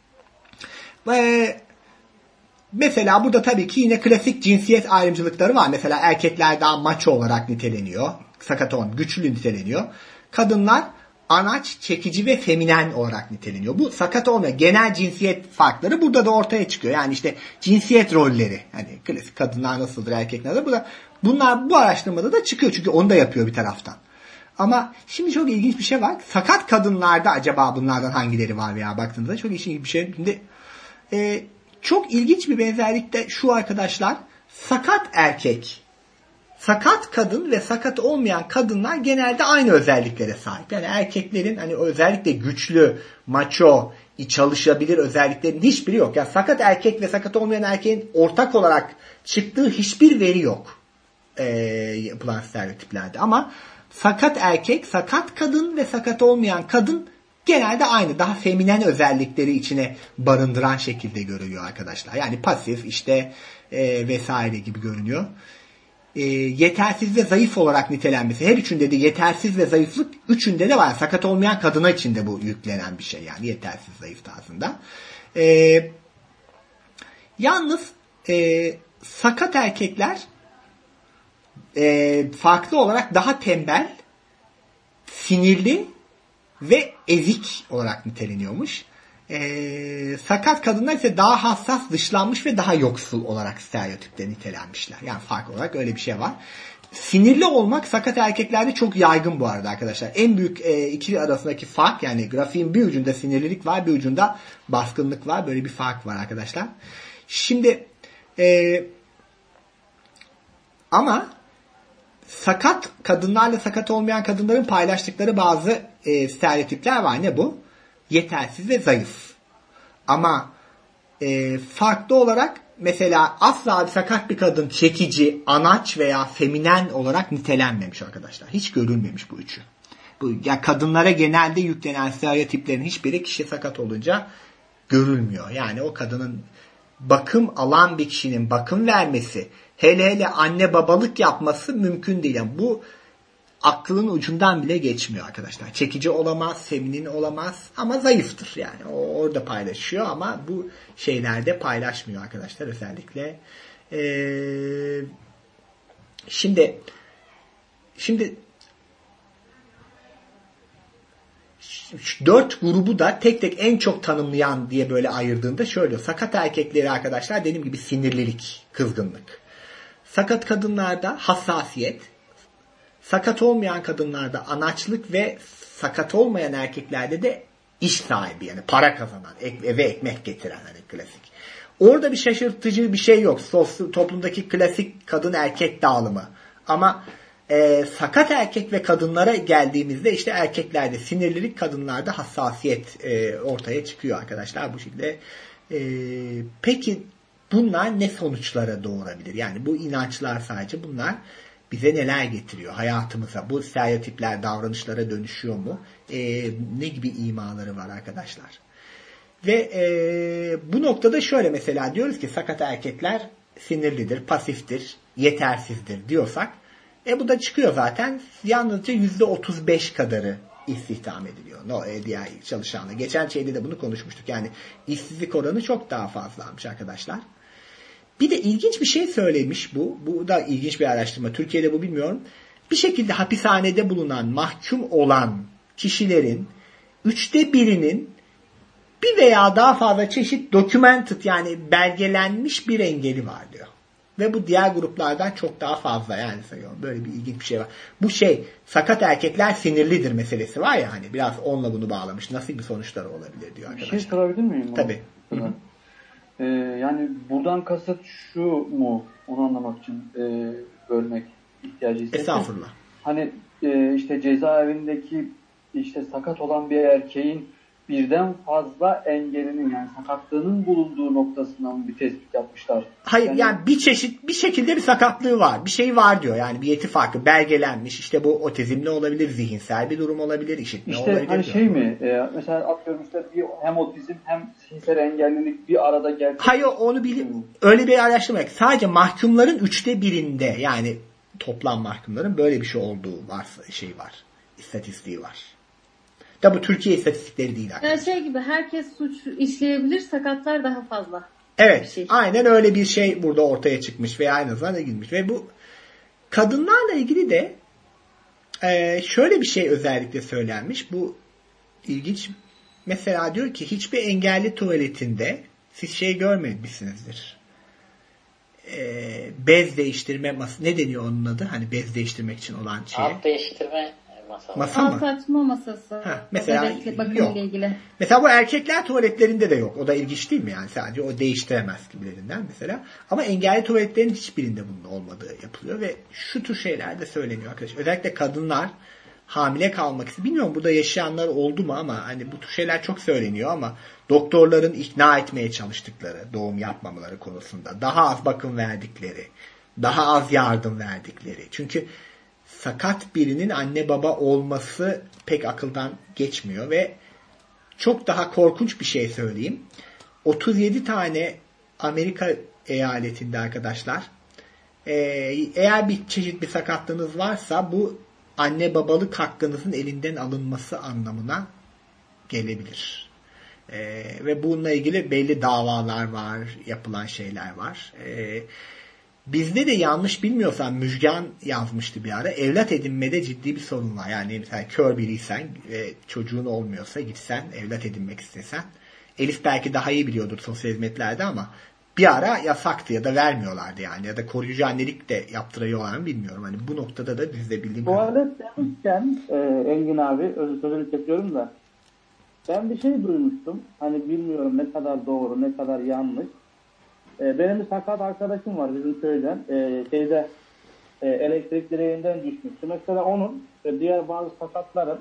S1: Mesela burada tabii ki yine klasik cinsiyet ayrımcılıkları var. Mesela erkekler daha maço olarak niteleniyor. Sakat olan güçlü niteleniyor. Kadınlar anaç, çekici ve feminen olarak niteleniyor. Bu sakat olmayan genel cinsiyet farkları burada da ortaya çıkıyor. Yani işte cinsiyet rolleri. Hani klasik kadınlar nasıldır, erkekler de. Bunlar bu araştırmada da çıkıyor. Çünkü onu da yapıyor bir taraftan. Ama şimdi çok ilginç bir şey var. Sakat kadınlarda acaba bunlardan hangileri var veya baktığınızda çok ilginç bir şey. Şimdi çok ilginç bir benzerlik de şu arkadaşlar. Sakat erkek, sakat kadın ve sakat olmayan kadınlar genelde aynı özelliklere sahip. Yani erkeklerin hani özellikle güçlü, maço, çalışabilir özelliklerin hiçbiri yok. Yani sakat erkek ve sakat olmayan erkeğin ortak olarak çıktığı hiçbir veri yok yapılan stereotiplerde. Ama sakat erkek, sakat kadın ve sakat olmayan kadın genelde aynı. Daha feminen özellikleri içine barındıran şekilde görülüyor arkadaşlar. Yani pasif işte vesaire gibi görünüyor. Yetersiz ve zayıf olarak nitelenmesi. Her üçünde de yetersiz ve zayıflık üçünde de var. Sakat olmayan kadına için de bu yüklenen bir şey. Yani yetersiz, zayıf tarzında. Yalnız sakat erkekler farklı olarak daha tembel, sinirli ve ezik olarak niteleniyormuş. Sakat kadınlar ise daha hassas, dışlanmış ve daha yoksul olarak stereotiple nitelenmişler. Yani fark olarak öyle bir şey var. Sinirli olmak sakat erkeklerde çok yaygın bu arada arkadaşlar. En büyük ikili arasındaki fark, yani grafiğin bir ucunda sinirlilik var, bir ucunda baskınlık var. Böyle bir fark var arkadaşlar. Şimdi ama sakat kadınlarla sakat olmayan kadınların paylaştıkları bazı stereotipler var. Ne bu? Yetersiz ve zayıf. Ama farklı olarak mesela asla sakat bir kadın çekici, anaç veya feminen olarak nitelenmemiş arkadaşlar. Hiç görülmemiş bu üçü. Yani kadınlara genelde yüklenen stereotiplerin hiçbiri kişi sakat olunca görülmüyor. Yani o kadının bakım alan bir kişinin bakım vermesi, hele anne babalık yapması mümkün değil. Yani bu aklın ucundan bile geçmiyor arkadaşlar. Çekici olamaz, feminin olamaz ama zayıftır yani. O orada paylaşıyor ama bu şeylerde paylaşmıyor arkadaşlar özellikle. Şimdi 4 grubu da tek tek en çok tanımlayan diye böyle ayırdığında şöyle. Sakat erkekleri arkadaşlar dediğim gibi sinirlilik, kızgınlık. Sakat kadınlarda hassasiyet. Sakat olmayan kadınlarda anaçlık ve sakat olmayan erkeklerde de iş sahibi, yani para kazanan, eve ekmek getiren, hani klasik. Orada bir şaşırtıcı bir şey yok. Toplumdaki klasik kadın erkek dağılımı. Ama sakat erkek ve kadınlara geldiğimizde işte erkeklerde sinirlilik, kadınlarda hassasiyet ortaya çıkıyor arkadaşlar bu şekilde. Peki bunlar ne sonuçlara doğurabilir? Yani bu inançlar sadece bunlar bize neler getiriyor hayatımıza? Bu stereotipler davranışlara dönüşüyor mu? Ne gibi imaları var arkadaşlar? Ve bu noktada şöyle mesela diyoruz ki sakat erkekler sinirlidir, pasiftir, yetersizdir diyorsak bu da çıkıyor zaten. Yalnızca %35 kadarı istihdam ediliyor. Diğer çalışanlar. Geçen şeyde de bunu konuşmuştuk. Yani işsizlik oranı çok daha fazlaymış arkadaşlar. Bir de ilginç bir şey söylemiş bu. Bu da ilginç bir araştırma. Türkiye'de bu bilmiyorum. Bir şekilde hapishanede bulunan, mahkum olan kişilerin 1/3'inin bir veya daha fazla çeşit documented, yani belgelenmiş bir engeli var diyor. Ve bu diğer gruplardan çok daha fazla, yani sayıyorum. Böyle bir ilginç bir şey var. Bu sakat erkekler sinirlidir meselesi var ya, hani biraz onunla bunu bağlamış. Nasıl bir sonuçları olabilir diyor arkadaşlar.
S2: Bir şey sorabilir miyim?
S1: Tabii.
S2: Yani buradan kasıt şu mu? Onu anlamak için bölmek ihtiyacı hissettim.
S1: Estağfurullah.
S2: Hani işte cezaevindeki işte sakat olan bir erkeğin birden fazla engelinin, yani sakatlığının bulunduğu noktasından bir tespit yapmışlar.
S1: Hayır yani bir şekilde bir sakatlığı var. Bir şey var diyor. Yani bir yeti farkı belgelenmiş. İşte bu otizmli olabilir, zihinsel bir durum olabilir, işitme olabilir.
S2: İşte hani
S1: diyor.
S2: mesela atıyorum işte hem otizm hem zihinsel engellilik bir arada gerçekleşiyor.
S1: Hayır, onu öyle bir araştırma yok. Sadece mahkumların 1/3'inde, yani toplam mahkumların böyle bir şey olduğu var, istatistiği var. Tabi Türkiye istatistikleri değil arkadaşlar.
S3: Yani gibi herkes suç işleyebilir, sakatlar daha fazla.
S1: Evet, aynen öyle bir şey burada ortaya çıkmış ve aynı zamanda girmiş. Ve bu kadınlarla ilgili de şöyle bir şey özellikle söylenmiş. Bu ilginç. Mesela diyor ki hiçbir engelli tuvaletinde siz görmemişsinizdir. Bez değiştirme masası. Ne deniyor onun adı? Hani bez değiştirmek için olan şey.
S4: Alt değiştirme masası.
S1: Masa mı?
S3: Alt açma masası.
S1: Mesela
S3: bakımıyla ilgili.
S1: Mesela bu erkekler tuvaletlerinde de yok. O da ilginç değil mi yani? Sadece o değiştiremez gibilerinden mesela. Ama engelli tuvaletlerin hiçbirinde bunun olmadığı yapılıyor ve şu tür şeyler de söyleniyor arkadaşlar. Özellikle kadınlar hamile kalmak istiyor. Bilmiyorum burada yaşayanlar oldu mu ama hani bu tür şeyler çok söyleniyor ama doktorların ikna etmeye çalıştıkları doğum yapmamaları konusunda daha az bakım verdikleri, daha az yardım verdikleri. Çünkü sakat birinin anne baba olması pek akıldan geçmiyor ve çok daha korkunç bir şey söyleyeyim. 37 tane Amerika eyaletinde arkadaşlar eğer bir çeşit bir sakatlığınız varsa bu anne babalık hakkınızın elinden alınması anlamına gelebilir. Ve bununla ilgili belli davalar var, yapılan şeyler var. bizde de yanlış bilmiyorsam Müjgan yazmıştı bir ara. Evlat edinmede ciddi bir sorun var. Yani mesela kör biriysen ve çocuğun olmuyorsa gitsen evlat edinmek istesen. Elif belki daha iyi biliyordur sosyal hizmetlerde ama bir ara yasaktı ya da vermiyorlardı yani. Ya da koruyucu annelik de yaptırıyorlar mı bilmiyorum. Hani bu noktada da biz de bildiğim
S8: Tuvalet demişken Engin abi sözünü kesiyorum da ben bir şey duymuştum. Hani bilmiyorum ne kadar doğru ne kadar yanlış. Benim bir sakat arkadaşım var bizim köyden. Elektrik direğinden düşmüştü. Mesela onun diğer bazı sakatların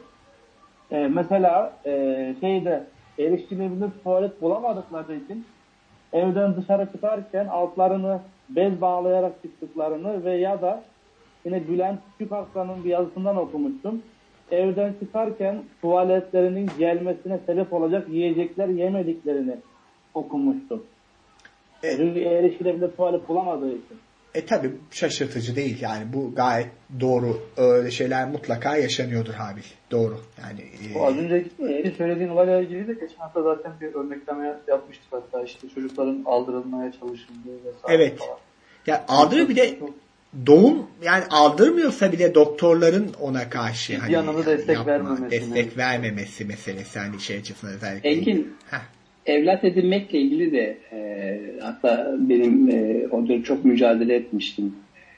S8: mesela erişilebilir tuvalet bulamadıkları için evden dışarı çıkarken altlarını bez bağlayarak çıktıklarını ve ya da yine Bülent Küçükarslan'ın bir yazısından okumuştum. Evden çıkarken tuvaletlerinin gelmesine sebep olacak yiyecekler yemediklerini okumuştum. Çünkü erişilebilir tuvalet bulamadığı için.
S1: Tabii şaşırtıcı değil yani bu gayet doğru. Öyle şeyler mutlaka yaşanıyordur Habil. Doğru. Yani
S2: o az önceki söylediğin olayla ilgili de geçen hafta zaten bir örnekleme yapmıştık hatta işte çocukların aldırılmaya çalışıldığı vesaire
S1: evet.
S2: falan.
S1: Ya aldırıyor bir de doğum yani aldırmıyorsa bile doktorların ona karşı
S2: bir anlamda
S1: destek vermemesi meselesi hani şey açısından özellikle.
S6: Engin evlat edinmekle ilgili de hatta benim orada çok mücadele etmiştim.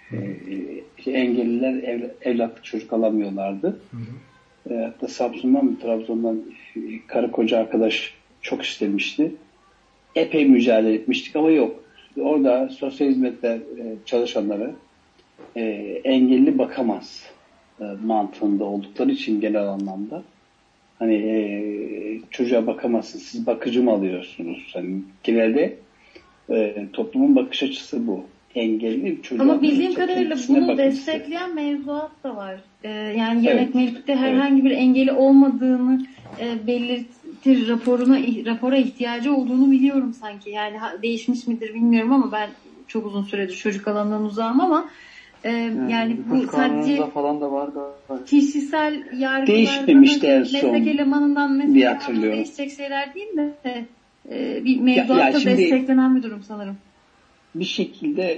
S6: Engelliler evlatlık çocuk alamıyorlardı. Hatta Samsun'dan mı Trabzon'dan karı koca arkadaş çok istemişti. Epey mücadele etmiştik ama yok. Orada sosyal hizmetler çalışanları engelli bakamaz mantığında oldukları için genel anlamda. Hani çocuğa bakamazsın. Siz bakıcı mı alıyorsunuz? Hani genelde toplumun bakış açısı bu. Engelli çocuğa.
S3: Ama bildiğim kadarıyla bunu destekleyen mevzuat da var. Yani yönetmelikte herhangi bir engeli olmadığını belirtir rapora ihtiyacı olduğunu biliyorum sanki. Yani değişmiş midir bilmiyorum ama ben çok uzun süredir çocuk alanından uzağım ama yani bu sadece
S2: falan da var
S3: kişisel yargılardan
S6: değişmemişti en son
S3: meslek elemanından mesela değişecek şeyler değil de bir mevzuatta desteklenen bir durum sanırım.
S6: Bir şekilde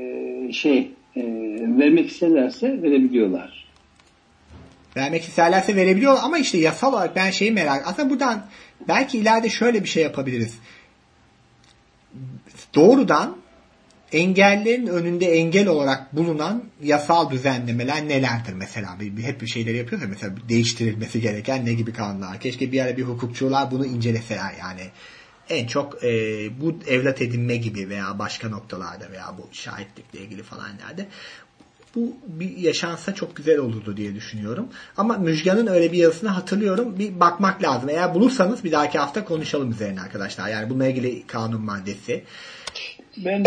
S6: vermek isterlerse verebiliyorlar.
S1: Vermek isterlerse verebiliyor ama işte yasal olarak ben şeyi merak ediyorum. Aslında buradan belki ileride şöyle bir şey yapabiliriz. Doğrudan engellerin önünde engel olarak bulunan yasal düzenlemeler nelerdir mesela? Hep bir şeyler yapıyoruz ya mesela değiştirilmesi gereken ne gibi kanunlar? Keşke bir ara bir hukukçular bunu inceleseler yani. En çok bu evlat edinme gibi veya başka noktalarda veya bu şahitlikle ilgili falan yerde bu bir yaşansa çok güzel olurdu diye düşünüyorum. Ama Müjgan'ın öyle bir yazısını hatırlıyorum. Bir bakmak lazım. Eğer bulursanız bir dahaki hafta konuşalım üzerine arkadaşlar. Yani bununla ilgili kanun maddesi.
S6: Ben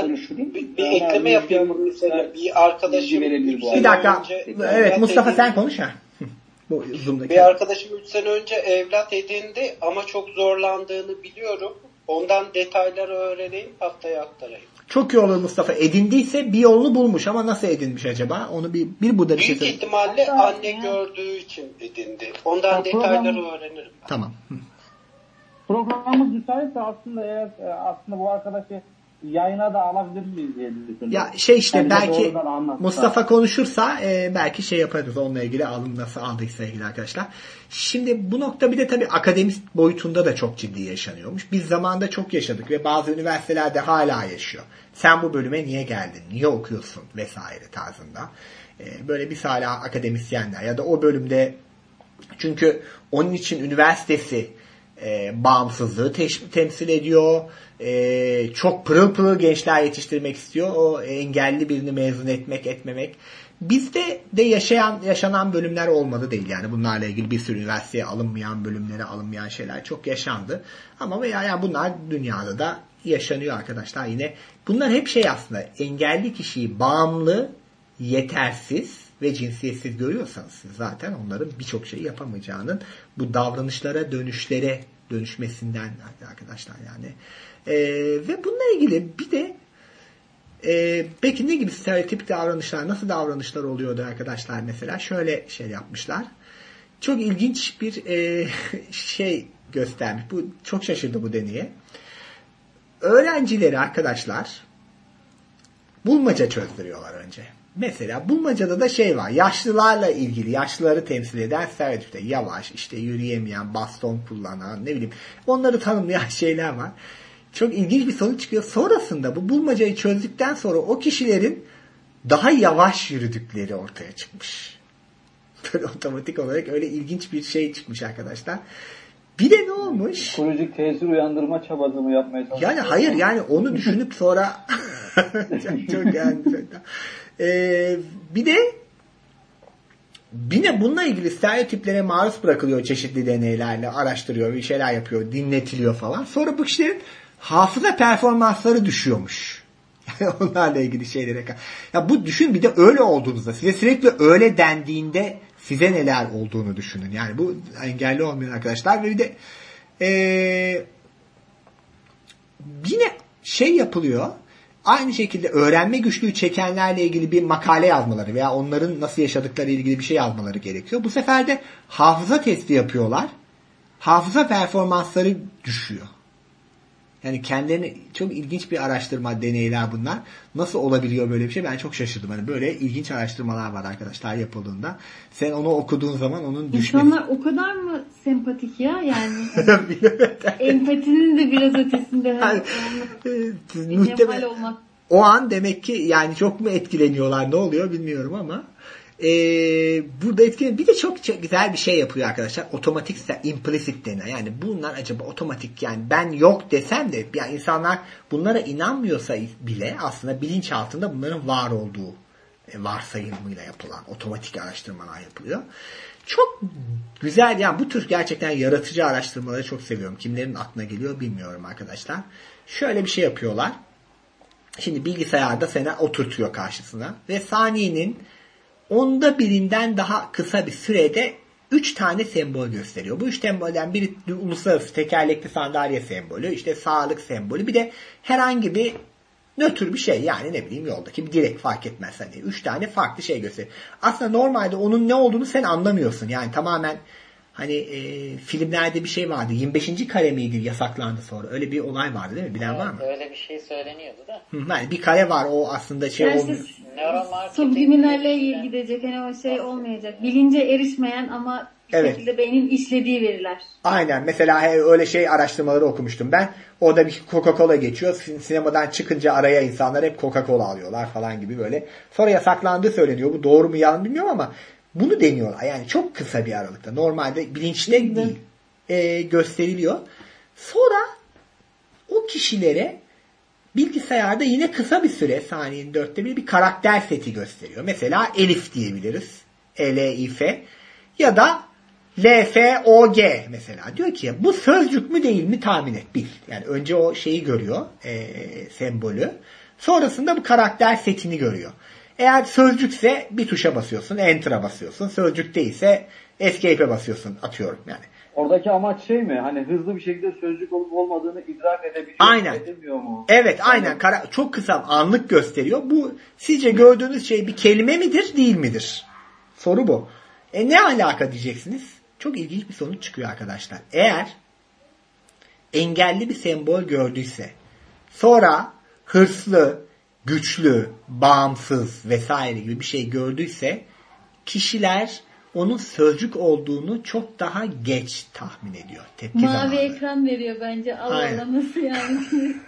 S7: bir ekleme yapayım mesela bir arkadaşım
S1: bir dakika evet Mustafa sen konuş ha. Bu
S7: bir arkadaşım 3 sene önce evlat edindi ama çok zorlandığını biliyorum. Ondan detayları öğreneyim haftaya aktarayım.
S1: Çok iyi olur Mustafa. Edindiyse bir yolunu bulmuş ama nasıl edinmiş acaba? Onu bir burada bir
S7: büyük ihtimalle anne gördüğü için edindi. Ondan detayları öğrenirim.
S1: Tamam.
S8: Programımız müsaitse aslında bu arkadaşı yayına da alabilir miyiz diye düşünüyorum.
S1: Ya işte belki Mustafa konuşursa belki şey yaparız onunla ilgili alım nasıl aldıysa ilgili arkadaşlar. Şimdi bu nokta bir de tabii akademik boyutunda da çok ciddi yaşanıyormuş. Biz zamanında çok yaşadık ve bazı üniversitelerde hala yaşıyor. Sen bu bölüme niye geldin? Niye okuyorsun? Vesaire tarzında. Böyle biz hala akademisyenler ya da o bölümde çünkü onun için üniversitesi bağımsızlığı temsil ediyor. Çok pırıl pırıl gençler yetiştirmek istiyor. O engelli birini mezun etmemek. Bizde de yaşanan bölümler olmadı değil. Yani bunlarla ilgili bir sürü üniversiteye alınmayan bölümlere alınmayan şeyler çok yaşandı. Ama yani bunlar dünyada da yaşanıyor arkadaşlar. Yine bunlar hep şey aslında engelli kişiyi bağımlı, yetersiz ve cinsiyetsiz görüyorsanız siz zaten onların birçok şey yapamayacağının bu davranışlara dönüşmesinden arkadaşlar yani. Ve bununla ilgili bir de peki ne gibi stereotip davranışlar, nasıl davranışlar oluyordu arkadaşlar mesela? Şöyle şey yapmışlar. Çok ilginç bir şey göstermiş. Bu çok şaşırdı bu deneye. Öğrencileri arkadaşlar bulmaca çözdürüyorlar önce. Mesela bulmacada da şey var. Yaşlılarla ilgili, yaşlıları temsil eden stereotipte yavaş, işte yürüyemeyen, baston kullanan, ne bileyim onları tanımlayan şeyler var. Çok ilginç bir sonuç çıkıyor. Sonrasında bu bulmacayı çözdükten sonra o kişilerin daha yavaş yürüdükleri ortaya çıkmış. Böyle otomatik olarak öyle ilginç bir şey çıkmış arkadaşlar. Bir de ne olmuş?
S2: Psikolojik tesir uyandırma çabası mı yapmaya çalışıyor?
S1: Yani hayır, yani onu düşünüp sonra çok yani bir de bununla ilgili stereotiplere maruz bırakılıyor çeşitli deneylerle, araştırıyor, bir şeyler yapıyor, dinletiliyor falan. Sonra bu kişilerin hafıza performansları düşüyormuş. Yani onlarla ilgili şeylere. Ya bu düşün, bir de öyle olduğunuzda, size sürekli öyle dendiğinde size neler olduğunu düşünün. Yani bu engelli olmayan arkadaşlar. Ve bir de yine şey yapılıyor. Aynı şekilde öğrenme güçlüğü çekenlerle ilgili bir makale yazmaları veya onların nasıl yaşadıkları ilgili bir şey yazmaları gerekiyor. Bu sefer de hafıza testi yapıyorlar. Hafıza performansları düşüyor. Yani kendilerine çok ilginç bir araştırma, deneyler bunlar. Nasıl olabiliyor böyle bir şey? Ben çok şaşırdım. Hani böyle ilginç araştırmalar var arkadaşlar yapıldığında. Sen onu okuduğun zaman onun düşmesi.
S3: İnsanlar o kadar mı sempatik ya? Yani empatinin de biraz ötesinde.
S1: Muhtemelen olmak. O an demek ki yani çok mu etkileniyorlar, ne oluyor bilmiyorum ama burada etkileniyor. Bir de çok güzel bir şey yapıyor arkadaşlar. Otomatik implicit deniyor. Yani bunlar acaba otomatik, yani ben yok desem de yani insanlar bunlara inanmıyorsa bile aslında bilinçaltında bunların var olduğu varsayımıyla yapılan otomatik araştırmalar yapılıyor. Çok güzel, yani bu tür gerçekten yaratıcı araştırmaları çok seviyorum. Kimlerin aklına geliyor bilmiyorum arkadaşlar. Şöyle bir şey yapıyorlar. Şimdi bilgisayarda seni oturtuyor karşısına ve saniyenin 1/10 daha kısa bir sürede 3 tane sembol gösteriyor. Bu 3 sembolden biri uluslararası tekerlekli sandalye sembolü, işte sağlık sembolü, bir de herhangi bir nötr bir şey, yani ne bileyim yoldaki bir direk, fark etmez. Hani 3 tane farklı şey gösteriyor. Aslında normalde onun ne olduğunu sen anlamıyorsun. Yani tamamen hani filmlerde bir şey vardı. 25. kare miydi, yasaklandı sonra. Öyle bir olay vardı değil mi? Bilen var mı?
S4: Öyle bir şey söyleniyordu da.
S1: Yani bir kare var, o aslında şey olmuyor.
S3: Subliminalle gidecek, hani o şey olmayacak. Bilince erişmeyen ama bir şekilde beynin işlediği veriler.
S1: Aynen. Mesela öyle şey araştırmaları okumuştum ben. Orada bir Coca-Cola geçiyor. Sinemadan çıkınca araya insanlar hep Coca-Cola alıyorlar falan gibi böyle. Sonra yasaklandığı söyleniyor. Bu doğru mu yalan bilmiyorum ama bunu deniyorlar. Yani çok kısa bir aralıkta. Normalde bilinçli değil. Gösteriliyor. Sonra o kişilere bilgisayarda yine kısa bir süre, saniyenin 1/4 bir karakter seti gösteriyor. Mesela Elif diyebiliriz. E-L-İ-F ya da L-F-O-G mesela. Diyor ki bu sözcük mü değil mi tahmin et, bil. Yani önce o şeyi görüyor, sembolü. Sonrasında bu karakter setini görüyor. Eğer sözcükse bir tuşa basıyorsun, Enter'a basıyorsun. Sözcük değilse Escape'e basıyorsun, atıyorum yani.
S2: Oradaki amaç şey mi? Hani hızlı bir şekilde sözcük olup olmadığını idrak edebiliyor
S1: aynen.
S2: Edemiyor mu?
S1: Evet, aynen. Çok kısa, anlık gösteriyor. Bu sizce gördüğünüz şey bir kelime midir, değil midir? Soru bu. Ne alaka diyeceksiniz? Çok ilginç bir sonuç çıkıyor arkadaşlar. Eğer engelli bir sembol gördüyse, sonra hırslı, güçlü, bağımsız vesaire gibi bir şey gördüyse, kişiler onun sözcük olduğunu çok daha geç tahmin ediyor. Tepki
S3: mavi
S1: zamanı.
S3: Ekran veriyor bence. Allah nasıl yani?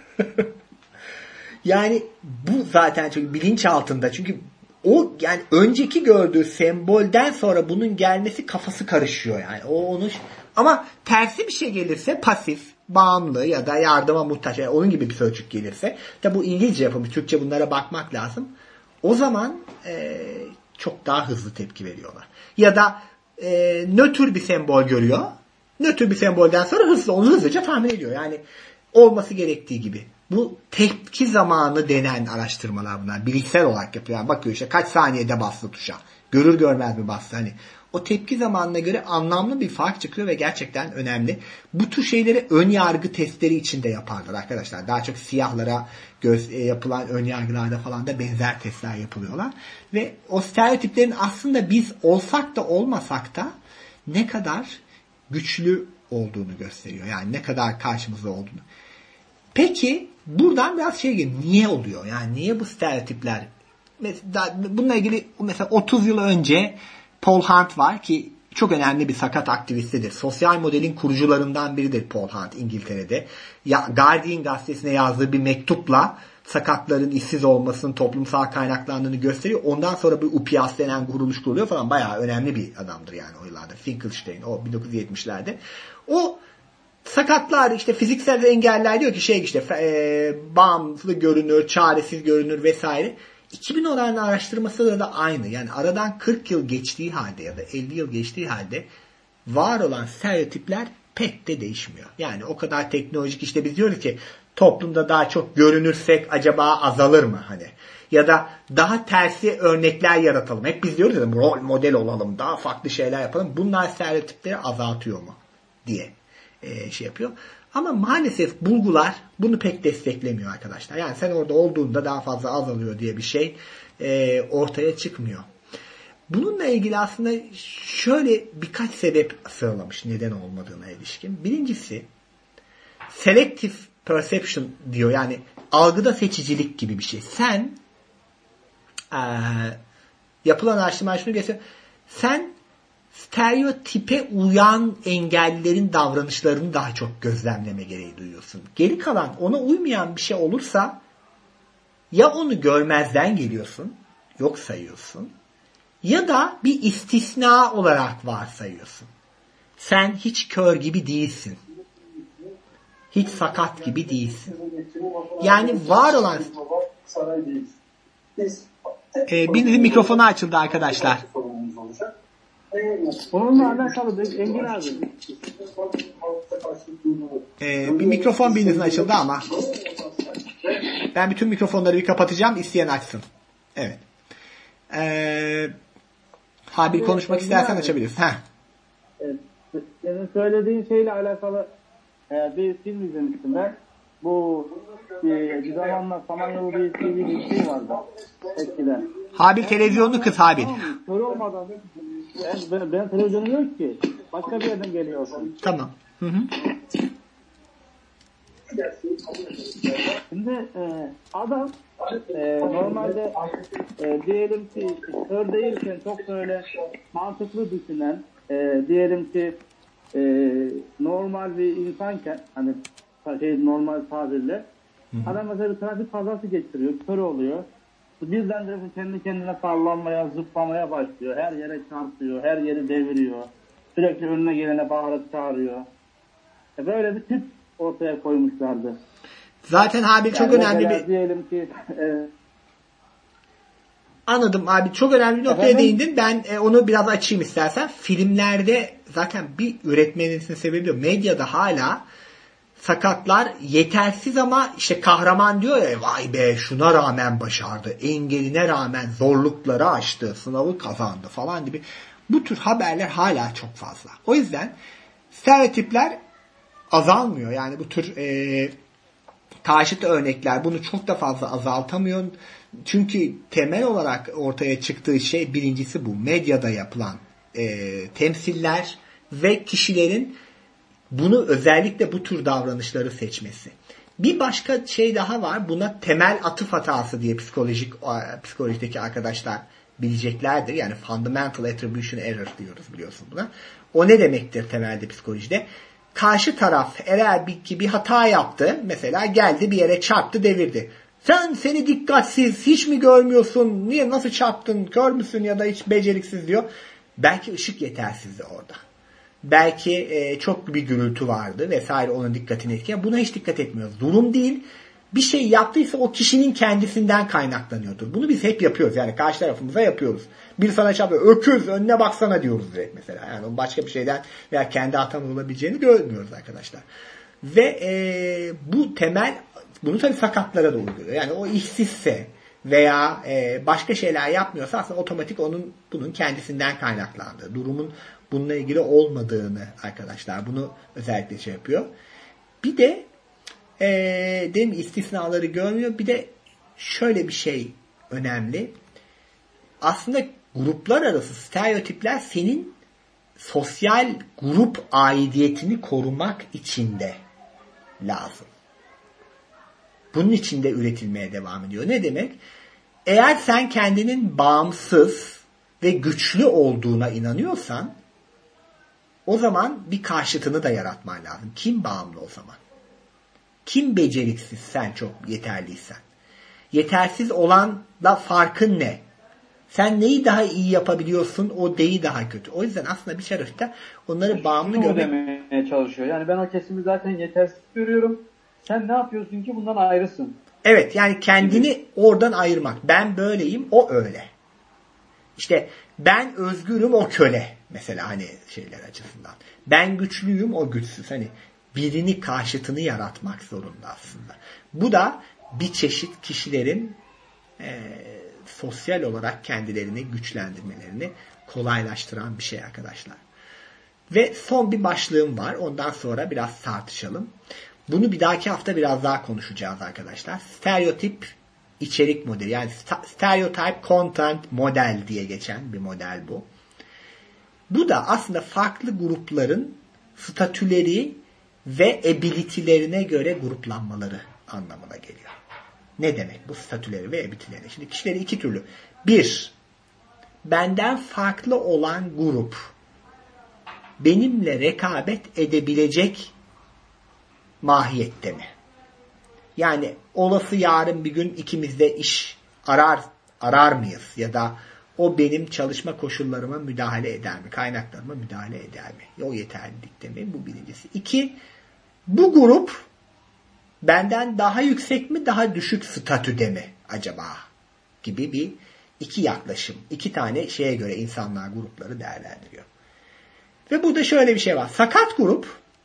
S1: Yani bu zaten çok bilinç altında. Çünkü o yani önceki gördüğü sembolden sonra bunun gelmesi kafası karışıyor yani. O onu, ama tersi bir şey gelirse, pasif, bağımlı ya da yardıma muhtaç, yani onun gibi bir sözcük gelirse, tabi bu İngilizce yapımı, Türkçe bunlara bakmak lazım. O zaman çok daha hızlı tepki veriyorlar. Ya da nötr bir sembol görüyor. Nötr bir sembolden sonra onu hızlıca tahmin ediyor. Yani olması gerektiği gibi. Bu tepki zamanı denen araştırmalar bunlar. Bilişsel olarak yapıyor. Yani bakıyor işte kaç saniyede bastı tuşa. Görür görmez mi bastı. Hani o tepki zamanına göre anlamlı bir fark çıkıyor ve gerçekten önemli. Bu tür şeyleri ön yargı testleri içinde yaparlar arkadaşlar. Daha çok siyahlara yapılan ön yargılarda falan da benzer testler yapılıyorlar. Ve o stereotiplerin aslında biz olsak da olmasak da ne kadar güçlü olduğunu gösteriyor. Yani ne kadar karşımızda olduğunu. Peki buradan biraz şey geliyor. Niye oluyor? Yani niye bu stereotipler? Mesela, bununla ilgili mesela 30 yıl önce Paul Hunt var ki çok önemli bir sakat aktivistidir. Sosyal modelin kurucularından biridir Paul Hunt İngiltere'de. Guardian gazetesine yazdığı bir mektupla sakatların işsiz olmasının toplumsal kaynaklandığını gösteriyor. Ondan sonra bir UPS denen kuruluş kuruluyor falan. Bayağı önemli bir adamdır yani o yıllarda. Finkelstein o 1970'lerde. O sakatlar işte fiziksel engeller diyor ki bağımsız görünür, çaresiz görünür vesaire. 2000 oranlı araştırması da aynı. Yani aradan 40 yıl geçtiği halde ya da 50 yıl geçtiği halde var olan stereotipler pek de değişmiyor. Yani o kadar teknolojik işte biz diyoruz ki toplumda daha çok görünürsek acaba azalır mı hani? Ya da daha tersi örnekler yaratalım. Hep biz diyoruz ya rol model olalım, daha farklı şeyler yapalım. Bunlar stereotipleri azaltıyor mu diye şey yapıyor. Ama maalesef bulgular bunu pek desteklemiyor arkadaşlar. Yani sen orada olduğunda daha fazla azalıyor diye bir şey ortaya çıkmıyor. Bununla ilgili aslında şöyle birkaç sebep sıralamış neden olmadığına ilişkin. Birincisi selective perception diyor. Yani algıda seçicilik gibi bir şey. Sen yapılan araştırma şunu gösteriyor. Sen stereotipe uyan engellilerin davranışlarını daha çok gözlemleme gereği duyuyorsun. Geri kalan ona uymayan bir şey olursa ya onu görmezden geliyorsun, yok sayıyorsun ya da bir istisna olarak varsayıyorsun. Sen hiç kör gibi değilsin. Hiç sakat gibi değilsin. Yani var olan birinizin mikrofonu açıldı arkadaşlar.
S8: Onunla alakalı Engin abi.
S1: Bir mikrofon birinizin açıldı ama ben bütün mikrofonları bir kapatacağım. İsteyen açsın. Evet. Habil konuşmak istersen açabilirsin.
S8: Evet. Senin söylediğin şeyle alakalı bir film izlemiştim ben. Bu bir zamanlar Samanyolu bir TV dizisi vardı eskiden.
S1: Habil televizyonunu kıs Habil.
S8: Kör olmadan ben televizyonu yok ki. Başka bir yerden geliyorsun.
S1: Tamam. Hı.
S8: Şimdi adam normalde diyelim ki kör değilken çok böyle mantıklı düşünen diyelim ki normal bir insanken hani normal tabirle adam mesela bir trafik kazası geçiriyor, kör oluyor. Birdenbire kendi kendine sallanmaya, zıplamaya başlıyor. Her yere çarpıyor, her yeri deviriyor. Sürekli önüne gelene bağırıp çağırıyor. Böyle bir tip ortaya koymuşlardı.
S1: Zaten abi çok
S8: yani
S1: önemli bir...
S8: Diyelim ki...
S1: Anladım abi. Çok önemli bir noktaya değindin. Ben onu biraz açayım istersen. Filmlerde zaten bir üretmenin sebebi yok. Medyada hala sakatlar yetersiz ama işte kahraman diyor ya vay be şuna rağmen başardı. Engeline rağmen zorlukları aştı. Sınavı kazandı falan gibi. Bu tür haberler hala çok fazla. O yüzden stereotipler azalmıyor. Yani bu tür karşıt örnekler bunu çok da fazla azaltamıyor. Çünkü temel olarak ortaya çıktığı şey birincisi bu. Medyada yapılan temsiller ve kişilerin bunu özellikle bu tür davranışları seçmesi. Bir başka şey daha var. Buna temel atıf hatası diye psikolojideki arkadaşlar bileceklerdir. Yani fundamental attribution error diyoruz biliyorsun buna. O ne demektir temelde psikolojide? Karşı taraf eğer bir hata yaptı. Mesela geldi bir yere çarptı devirdi. Seni dikkatsiz hiç mi görmüyorsun? Niye nasıl çarptın? Kör müsün ya da hiç beceriksiz diyor. Belki ışık yetersizdi orada. Belki çok bir gürültü vardı vesaire onun dikkatini etkileyen. Buna hiç dikkat etmiyoruz. Durum değil. Bir şey yaptıysa o kişinin kendisinden kaynaklanıyordur. Bunu biz hep yapıyoruz. Yani karşı tarafımıza yapıyoruz. Bir sana çarpıyor. Öküz önüne baksana diyoruz direkt mesela. Yani başka bir şeyden veya kendi hatamız olabileceğini görmüyoruz arkadaşlar. Ve bu temel bunu tabii sakatlara da uyguluyor. Yani o işsizse veya başka şeyler yapmıyorsa aslında otomatik bunun kendisinden kaynaklandığı, durumun bununla ilgili olmadığını arkadaşlar bunu özellikle şey yapıyor. Bir de dedim istisnaları görmüyor. Bir de şöyle bir şey önemli. Aslında gruplar arası stereotipler senin sosyal grup aidiyetini korumak için de lazım. Bunun için de üretilmeye devam ediyor. Ne demek? Eğer sen kendinin bağımsız ve güçlü olduğuna inanıyorsan o zaman bir karşıtını da yaratman lazım. Kim bağımlı o zaman? Kim beceriksiz sen çok yeterliysen? Yetersiz olanla farkın ne? Sen neyi daha iyi yapabiliyorsun, o neyi daha kötü. O yüzden aslında bir tarafta onları bağımlı
S2: Şunu
S1: görmek...
S2: demeye çalışıyor. Yani ben o kesimi zaten yetersiz görüyorum. Sen ne yapıyorsun ki bundan ayrısın?
S1: Evet, yani kendini oradan ayırmak. Ben böyleyim, o öyle. İşte ben özgürüm, o köle. Mesela hani şeyler açısından. Ben güçlüyüm, o güçsüz. Hani birini, karşıtını yaratmak zorunda aslında. Bu da bir çeşit kişilerin sosyal olarak kendilerini güçlendirmelerini kolaylaştıran bir şey arkadaşlar. Ve son bir başlığım var. Ondan sonra biraz tartışalım. Bunu bir dahaki hafta biraz daha konuşacağız arkadaşlar. Stereotip içerik modeli. Yani stereotype content model diye geçen bir model bu. Bu da aslında farklı grupların statüleri ve ability'lerine göre gruplanmaları anlamına geliyor. Ne demek bu statüleri ve ability'leri? Şimdi kişileri iki türlü. Bir, benden farklı olan grup benimle rekabet edebilecek mahiyette mi? Yani olası yarın bir gün ikimiz de iş arar mıyız? Ya da o benim çalışma koşullarıma müdahale eder mi? Kaynaklarıma müdahale eder mi? O yeterlilikte mi? Bu birincisi. İki, bu grup benden daha yüksek mi, daha düşük statüde mi acaba? Gibi bir iki yaklaşım. İki tane şeye göre insanlar grupları değerlendiriyor. Ve burada şöyle bir şey var. Sakat grup,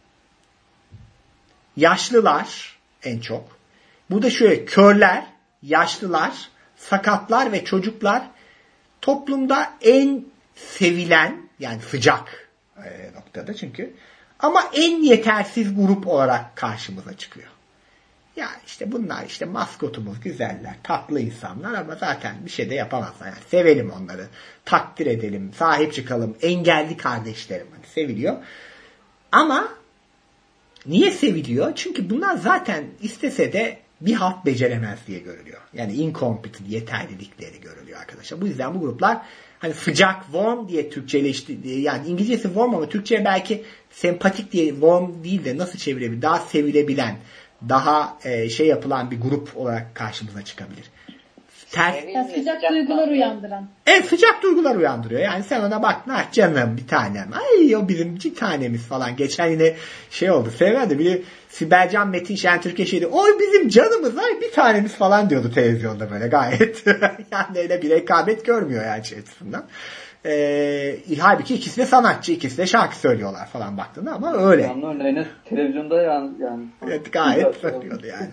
S1: yaşlılar en çok. Burada şöyle körler, yaşlılar, sakatlar ve çocuklar toplumda en sevilen, yani sıcak noktada çünkü, ama en yetersiz grup olarak karşımıza çıkıyor. Ya işte bunlar işte maskotumuz, güzeller, tatlı insanlar ama zaten bir şey de yapamazlar. Yani sevelim onları, takdir edelim, sahip çıkalım, engelli kardeşlerim, hani seviliyor. Ama niye seviliyor? Çünkü bunlar zaten istese de bir halt beceremez diye görülüyor. Yani incompetent, yeterlilikleri görülüyor arkadaşlar. Bu yüzden bu gruplar hani sıcak, warm diye Türkçeleşti. Yani İngilizcesi warm ama Türkçe'ye belki sempatik diye warm değil de nasıl çevirebilir? Daha sevilebilen, daha şey yapılan bir grup olarak karşımıza çıkabilir.
S3: Sıcak duygular uyandıran.
S1: Evet, sıcak duygular uyandırıyor. Yani sen ona bak, ah canım bir tanem. Ay o bizim bir tanemiz falan. Geçen yine şey oldu. Sevmedi. Bir Sibelcan Metin Şentürk'e şeydi. O bizim canımız, ay bir tanemiz falan diyordu televizyonda böyle gayet. Yani öyle bir rekabet görmüyor yani şey açısından. Halbuki ikisi de sanatçı, ikisi de şarkı söylüyorlar falan baktığında ama öyle.
S2: Canlı örneğine televizyonda yani.
S1: Evet, gayet söylüyordu yani.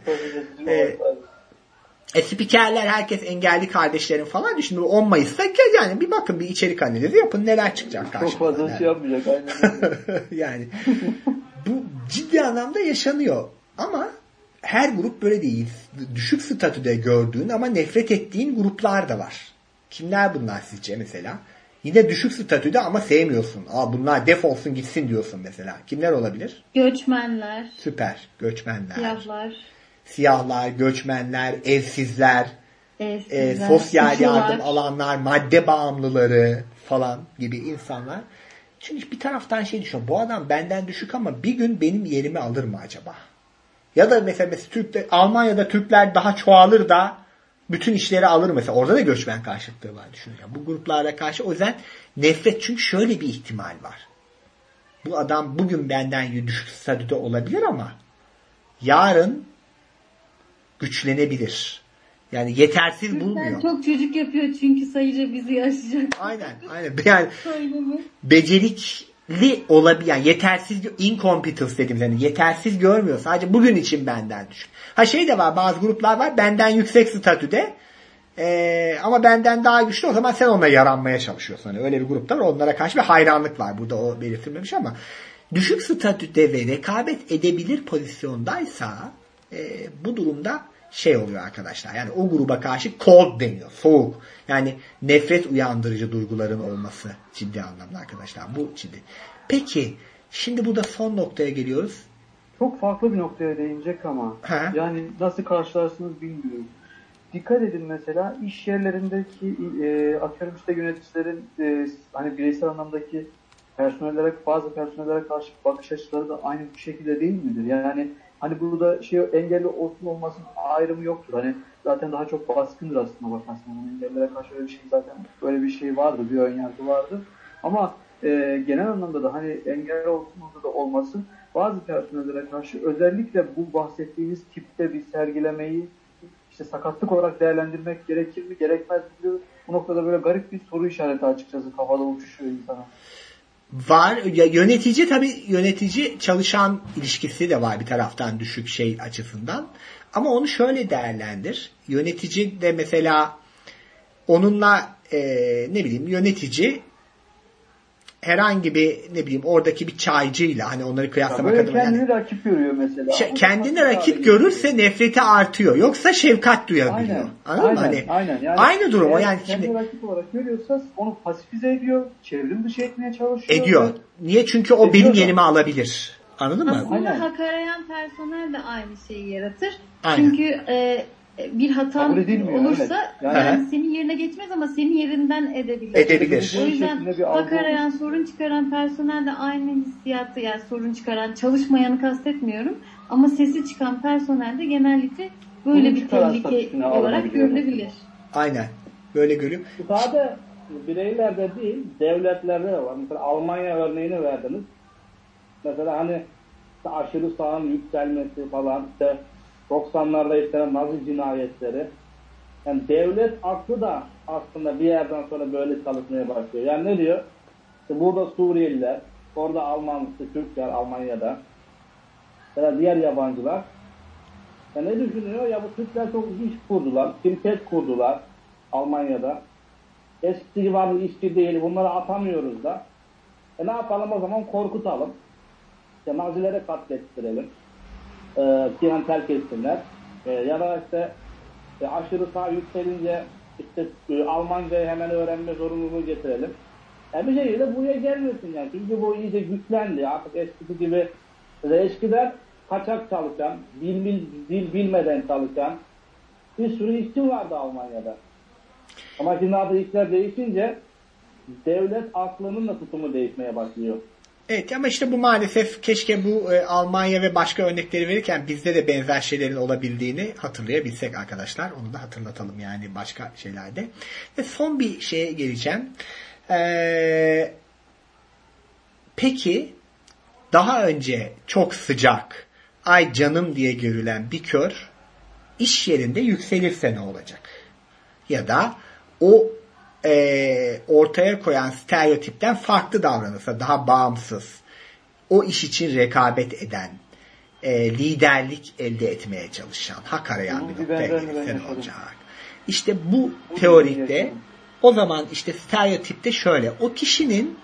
S1: Spikerler herkes engelli kardeşlerin falan. Şimdi 10 Mayıs'ta yani bir bakın, bir içerik analizi yapın, neler çıkacak karşımıza.
S2: Çok fazla
S1: yani.
S2: Şey yapmayacak. Aynen.
S1: Yani bu ciddi anlamda yaşanıyor. Ama her grup böyle değil. Düşük statüde gördüğün ama nefret ettiğin gruplar da var. Kimler bunlar sizce mesela? Yine düşük statüde ama sevmiyorsun. Bunlar defolsun gitsin diyorsun mesela. Kimler olabilir?
S3: Göçmenler.
S1: Süper. Göçmenler.
S3: Siyahlar,
S1: göçmenler, evsizler, sosyal yardım alanlar, madde bağımlıları falan gibi insanlar. Çünkü bir taraftan şey düşünüyor. Bu adam benden düşük ama bir gün benim yerimi alır mı acaba? Ya da mesela Almanya'da Türkler daha çoğalır da bütün işleri alır mesela. Orada da göçmen karşıtlığı var düşünüyorum. Bu gruplara karşı o yüzden nefret, çünkü şöyle bir ihtimal var. Bu adam bugün benden düşük statüde olabilir ama yarın güçlenebilir. Yani yetersiz bulmuyor.
S3: Çok çocuk yapıyor çünkü sayıca bizi yaşayacak.
S1: Aynen. Yani becerikli olabilir. Yani yetersiz, incompetence dediğimiz, yani yetersiz görmüyor. Sadece bugün için benden düşük. Şey de var, bazı gruplar var benden yüksek statüde ama benden daha güçlü, o zaman sen onunla yaranmaya çalışıyorsun. Hani öyle bir grupta var. Onlara karşı bir hayranlık var. Burada o belirtilmemiş ama düşük statüde ve rekabet edebilir pozisyondaysa bu durumda şey oluyor arkadaşlar. Yani o gruba karşı cold deniyor. Soğuk. Yani nefret uyandırıcı duyguların olması ciddi anlamda arkadaşlar. Bu ciddi. Peki şimdi burada son noktaya geliyoruz.
S2: çok farklı bir noktaya değinecek ama
S1: He.
S2: yani nasıl karşılarsınız bilmiyorum. Dikkat edin mesela iş yerlerindeki atıyorum işte yöneticilerin hani bireysel anlamdaki bazı personellere karşı bakış açıları da aynı bu şekilde değil midir? Yani hani burada engelli olsun olmasın ayrımı yoktur. Hani zaten daha çok baskındır aslında bakarsan. Yani engellilere karşı öyle bir şey zaten böyle bir şey vardı, bir önyargı vardı. Ama genel anlamda da hani engel olsun da olması bazı personellere karşı özellikle bu bahsettiğiniz tipte bir sergilemeyi işte sakatlık olarak değerlendirmek gerekir mi gerekmez mi? Bu noktada böyle garip bir soru işareti açıkçası kafada uçuşuyor insana.
S1: Var. Yönetici çalışan ilişkisi de var bir taraftan düşük şey açısından. Ama onu şöyle değerlendir. Yönetici de mesela onunla yönetici herhangi bir oradaki bir çaycıyla hani onları kıyaslamak adına
S2: kendini rakip görüyor mesela.
S1: Kendini rakip görürse nefreti artıyor. Yoksa şefkat duyabiliyor. Anladın mı? Hani
S2: aynen. Yani
S1: aynı durum o. Yani
S2: kendini rakip olarak görüyorsa onu pasifize ediyor. Çevrim dışı etmeye çalışıyor.
S1: Ediyor. Niye? Çünkü o benim yerimi alabilir. Anladın mı?
S3: Aslında hak arayan personel de aynı şeyi yaratır.
S1: Aynen.
S3: Çünkü bir hatan olursa
S2: evet.
S3: yani senin yerine geçmez ama senin yerinden edebilir. O yüzden hak arayan, sorun çıkaran personel de aynı hissiyatı, yani sorun çıkaran, çalışmayanı kastetmiyorum. Ama sesi çıkan personel de genellikle böyle bir tehlike olarak görülebilir.
S1: Aynen. Böyle görüyorum.
S8: Sadece bireylerde değil, devletlerde de var. Mesela Almanya örneğini verdiniz. Mesela hani aşırı sağın yükselmesi falan, işte 90'larda işte Nazi cinayetleri. Yani devlet aklı da aslında bir yerden sonra böyle çalışmaya başlıyor. Yani ne diyor? İşte burada Suriyeliler, orada Alman, Türkler Almanya'da ya diğer yabancılar. Ya ne düşünüyor? Ya bu Türkler çok iş kurdular, şirket kurdular Almanya'da. Eskisi gibi işçi değil, bunları atamıyoruz da. Ne yapalım o zaman? Korkutalım. İşte Nazilere katlettirelim. Terk etsinler. Ya da işte aşırı sağ yükselince işte Almancayı hemen öğrenme zorunluluğu getirelim. Bir şekilde buraya gelmiyorsun yani. Çünkü bu iyice güçlendi. Artık eskisi gibi eskiden kaçak çalışan, dil bilmeden çalışan bir sürü işçi vardı Almanya'da. Ama şimdi artık işler değişince devlet aklının da tutumu değişmeye başlıyor.
S1: Evet ama işte bu maalesef keşke bu Almanya ve başka örnekleri verirken bizde de benzer şeylerin olabildiğini hatırlayabilsek arkadaşlar. Onu da hatırlatalım yani başka şeylerde. Ve son bir şeye geleceğim. Peki daha önce çok sıcak, ay canım diye görülen bir kör iş yerinde yükselirse ne olacak? Ya da o ortaya koyan stereotipten farklı davranırsa, daha bağımsız, o iş için rekabet eden, liderlik elde etmeye çalışan, hak arayan bir noktaya gelirse ne olacak? İşte bu teoride o zaman işte stereotipte şöyle, o kişinin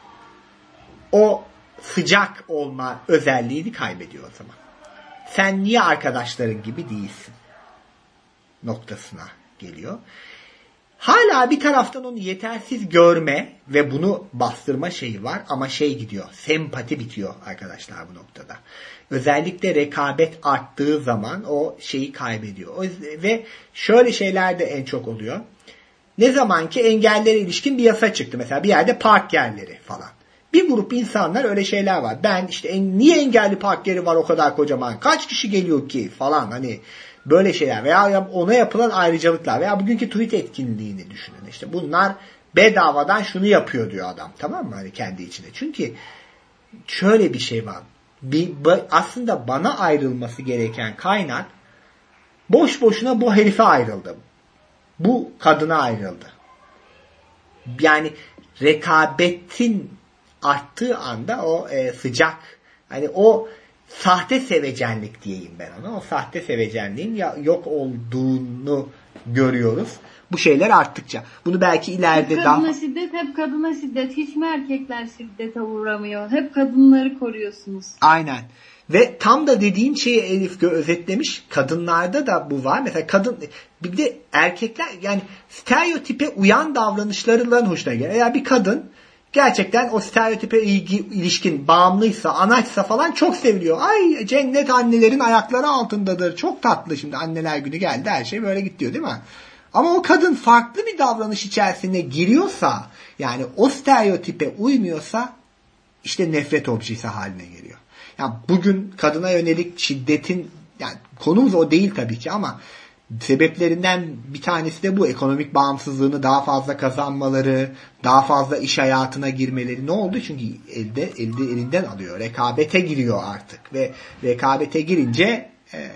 S1: o sıcak olma özelliğini kaybediyor o zaman. Sen niye arkadaşların gibi değilsin? Noktasına geliyor. Hala bir taraftan onu yetersiz görme ve bunu bastırma şeyi var ama gidiyor. Sempati bitiyor arkadaşlar bu noktada. Özellikle rekabet arttığı zaman o şeyi kaybediyor. Ve şöyle şeyler de en çok oluyor. Ne zaman ki engellere ilişkin bir yasa çıktı. Mesela bir yerde park yerleri falan. Bir grup insanlar öyle şeyler var. Ben işte niye engelli park yeri var o kadar kocaman? Kaç kişi geliyor ki falan hani böyle şeyler veya ona yapılan ayrıcalıklar veya bugünkü tweet etkinliğini düşünün. İşte bunlar bedavadan şunu yapıyor diyor adam. Tamam mı? Hani kendi içinde. Çünkü şöyle bir şey var. Aslında bana ayrılması gereken kaynak boş boşuna bu herife ayrıldı. Bu kadına ayrıldı. Yani rekabetin arttığı anda o sıcak hani o sahte sevecenlik diyeyim ben ona. O sahte sevecenliğin yok olduğunu görüyoruz. Bu şeyler arttıkça. Bunu belki ileride
S3: hep kadına şiddet. Hiç mi erkekler şiddete uğramıyor? Hep kadınları koruyorsunuz.
S1: Aynen. Ve tam da dediğin şeyi Elif özetlemiş. Kadınlarda da bu var. Mesela bir de erkekler yani stereotipe uyan davranışlarından hoşuna geliyor. Eğer bir kadın gerçekten o stereotipe ilişkin bağımlıysa, anaçsa falan çok seviliyor. Ay cennet annelerin ayakları altındadır. Çok tatlı, şimdi anneler günü geldi, her şey böyle gidiyor değil mi? Ama o kadın farklı bir davranış içerisine giriyorsa, yani o stereotipe uymuyorsa işte nefret objesi haline geliyor. Yani bugün kadına yönelik şiddetin, yani konumuz o değil tabii ki ama sebeplerinden bir tanesi de bu. Ekonomik bağımsızlığını daha fazla kazanmaları, daha fazla iş hayatına girmeleri. Ne oldu? Çünkü elinden alıyor. Rekabete giriyor artık ve rekabete girince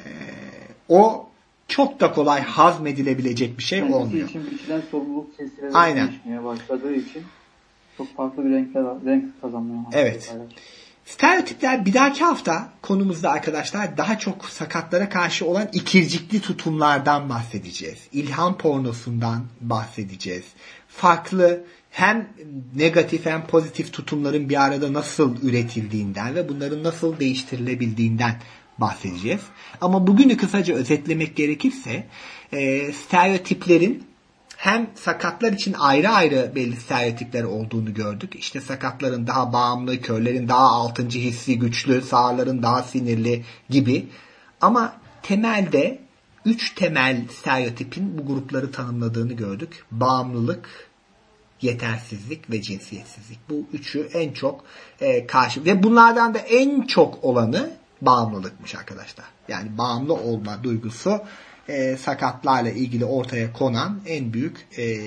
S1: o çok da kolay hazmedilebilecek bir şey
S2: kendisi
S1: olmuyor.
S2: için biçilen sorumluluk sesleri değişmeye başladığı için çok farklı bir renk kazanmaya başlıyor.
S1: Evet. Stereotipler, bir dahaki hafta konumuzda arkadaşlar daha çok sakatlara karşı olan ikircikli tutumlardan bahsedeceğiz. İlham pornosundan bahsedeceğiz. Farklı hem negatif hem pozitif tutumların bir arada nasıl üretildiğinden ve bunların nasıl değiştirilebildiğinden bahsedeceğiz. Ama bugünü kısaca özetlemek gerekirse stereotiplerin hem sakatlar için ayrı ayrı belli stereotipler olduğunu gördük. İşte sakatların daha bağımlı, körlerin daha altıncı hissi güçlü, sağırların daha sinirli gibi. Ama temelde 3 temel stereotipin bu grupları tanımladığını gördük. Bağımlılık, yetersizlik ve cinsiyetsizlik. Bu üçü en çok karşı ve bunlardan da en çok olanı bağımlılıkmış arkadaşlar. Yani bağımlı olma duygusu sakatlarla ilgili ortaya konan en büyük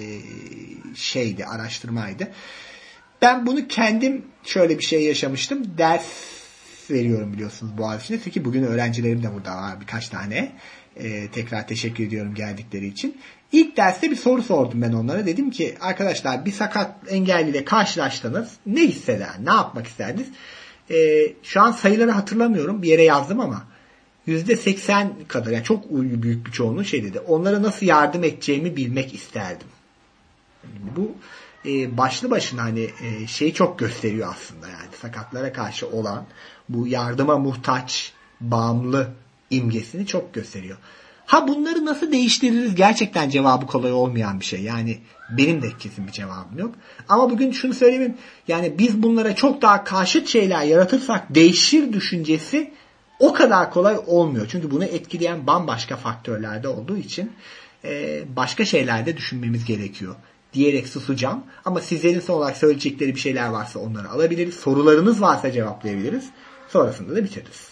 S1: araştırmaydı. Ben bunu kendim şöyle bir şey yaşamıştım. Ders veriyorum biliyorsunuz Boğaziçi'nde. Çünkü bugün öğrencilerim de burada var birkaç tane. Tekrar teşekkür ediyorum geldikleri için. İlk derste bir soru sordum ben onlara. Dedim ki arkadaşlar, bir sakat engelliyle karşılaştınız. Ne hisseder? Ne yapmak isterdiniz? Şu an sayıları hatırlamıyorum. Bir yere yazdım ama %80 kadar, yani çok büyük bir çoğunluğu şey dedi. Onlara nasıl yardım edeceğimi bilmek isterdim. Bu başlı başına hani şeyi çok gösteriyor aslında, yani sakatlara karşı olan bu yardıma muhtaç, bağımlı imgesini çok gösteriyor. Ha, bunları nasıl değiştiririz? Gerçekten cevabı kolay olmayan bir şey. Yani benim de kesin bir cevabım yok. Ama bugün şunu söyleyeyim. Yani biz bunlara çok daha karşıt şeyler yaratırsak değişir düşüncesi o kadar kolay olmuyor. Çünkü bunu etkileyen bambaşka faktörlerde olduğu için başka şeylerde düşünmemiz gerekiyor diyerek susacağım. Ama sizlerin son olarak söyleyecekleri bir şeyler varsa onları alabiliriz. Sorularınız varsa cevaplayabiliriz. Sonrasında da bitiririz.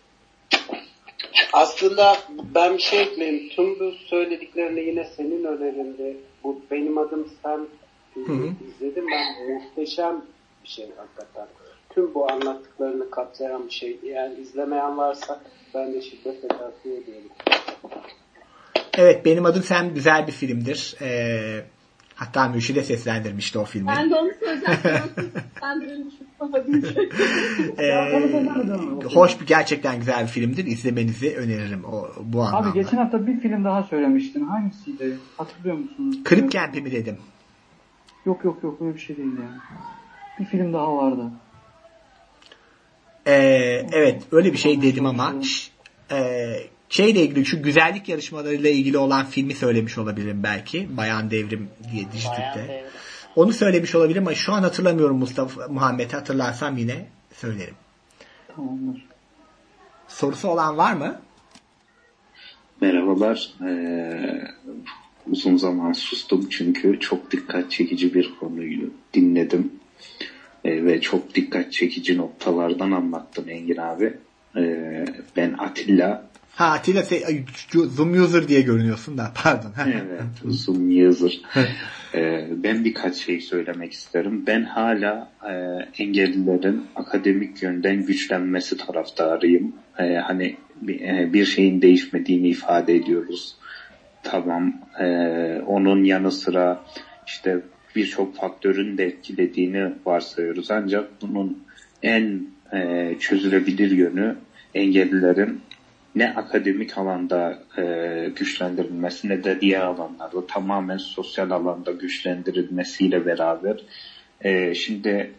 S7: Aslında ben bir şey ekleyeyim. Tüm bu söylediklerini yine senin önerinde. Bu Benim Adım Sen izledim. Ben muhteşem bir şey hakikaten. Tüm bu anlattıklarını kapsayan bir şey. Eğer izlemeyen varsa ben de şiddetle tavsiye ediyorum.
S1: Evet, Benim Adım Sen güzel bir filmdir. Hatta Mürşide seslendirmişti o filmi.
S5: Ben de onu söyleyeceğim.
S1: Hoş, gerçekten güzel bir filmdir. İzlemenizi öneririm bu anlamda.
S2: Abi geçen hafta bir film daha söylemiştin. Hangisiydi? Hatırlıyor musunuz?
S1: Krip Camp'i mi dedim?
S2: Yok öyle bir şey değil yani. Bir film daha vardı.
S1: Evet, öyle bir şey dedim ama şeyle ilgili, şu güzellik yarışmalarıyla ilgili olan filmi söylemiş olabilirim belki. Bayan Devrim diye Dijitürk'te. Onu söylemiş olabilirim ama şu an hatırlamıyorum. Muhammed'i hatırlarsam yine söylerim.
S2: Tamamdır.
S1: Sorusu olan var mı?
S9: Merhabalar. Uzun zaman sustum çünkü çok dikkat çekici bir konuyu dinledim. Ve çok dikkat çekici noktalardan anlattın Engin abi. Ben Atilla.
S1: Atilla Zoom user diye görünüyorsun da, pardon.
S9: Evet, Zoom user. Ben birkaç şey söylemek isterim. Ben hala engellilerin akademik yönden güçlenmesi taraftarıyım. Hani bir şeyin değişmediğini ifade ediyoruz. Tamam. Onun yanı sıra işte birçok faktörün de etkilediğini varsayıyoruz. Ancak bunun en çözülebilir yönü engellilerin ne akademik alanda güçlendirilmesi ne de diğer alanlarda tamamen sosyal alanda güçlendirilmesiyle beraber şimdi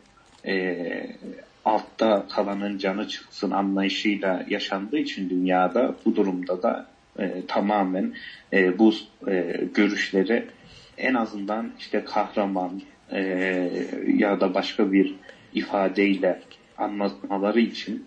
S9: altta kalanın canı çıksın anlayışıyla yaşandığı için dünyada, bu durumda da tamamen bu görüşleri en azından işte kahraman, ya da başka bir ifadeyle anlatmaları için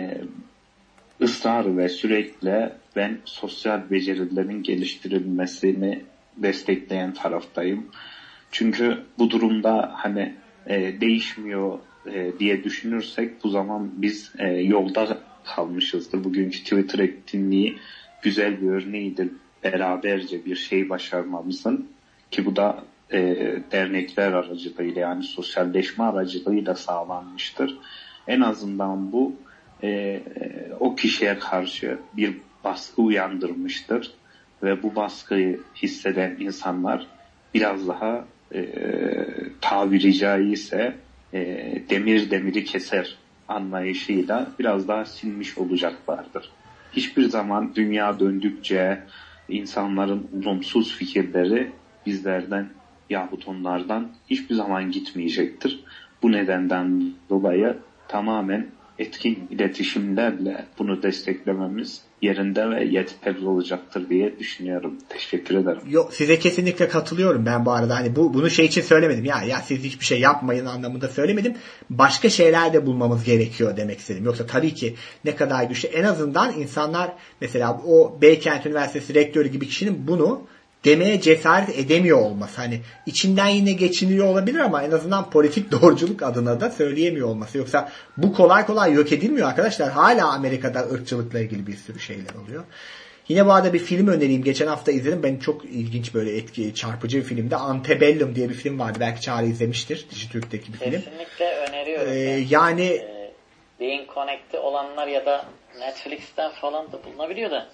S9: ısrar ve sürekli ben sosyal becerilerin geliştirilmesini destekleyen taraftayım. Çünkü bu durumda hani değişmiyor diye düşünürsek bu zaman biz yolda kalmışızdır. Bugünkü Twitter etkinliği güzel bir örneğidir. Beraberce bir şey başarmamızın, ki bu da dernekler aracılığıyla, yani sosyalleşme aracılığıyla sağlanmıştır. En azından bu o kişiye karşı bir baskı uyandırmıştır ve bu baskıyı hisseden insanlar biraz daha tabiri caizse demir demiri keser anlayışıyla biraz daha sinmiş olacaklardır. Hiçbir zaman dünya döndükçe insanların olumsuz fikirleri bizlerden yahut onlardan hiçbir zaman gitmeyecektir. Bu nedenden dolayı tamamen etkin iletişimlerle bunu desteklememiz yerinde ve yeterli olacaktır diye düşünüyorum. Teşekkür ederim.
S1: Yok, size kesinlikle katılıyorum ben bu arada. Hani bunu şey için söylemedim. Ya siz hiçbir şey yapmayın anlamında söylemedim. Başka şeyler de bulmamız gerekiyor demek istedim. Yoksa tabii ki ne kadar güçlü. En azından insanlar, mesela o Beykent Üniversitesi rektörü gibi kişinin bunu demeye cesaret edemiyor olması. Hani içinden yine geçiniyor olabilir ama en azından politik doğruculuk adına da söyleyemiyor olması. Yoksa bu kolay kolay yok edilmiyor arkadaşlar. Hala Amerika'da ırkçılıkla ilgili bir sürü şeyler oluyor. Yine bu arada bir film önereyim. Geçen hafta izledim. Ben çok ilginç, böyle çarpıcı bir filmde. Antebellum diye bir film vardı. Belki Çağrı izlemiştir. Dijitürk'teki bir film.
S4: Kesinlikle öneriyorum.
S1: Yani
S4: Beyin Connect'i olanlar ya da Netflix'ten falan da bulunabiliyor da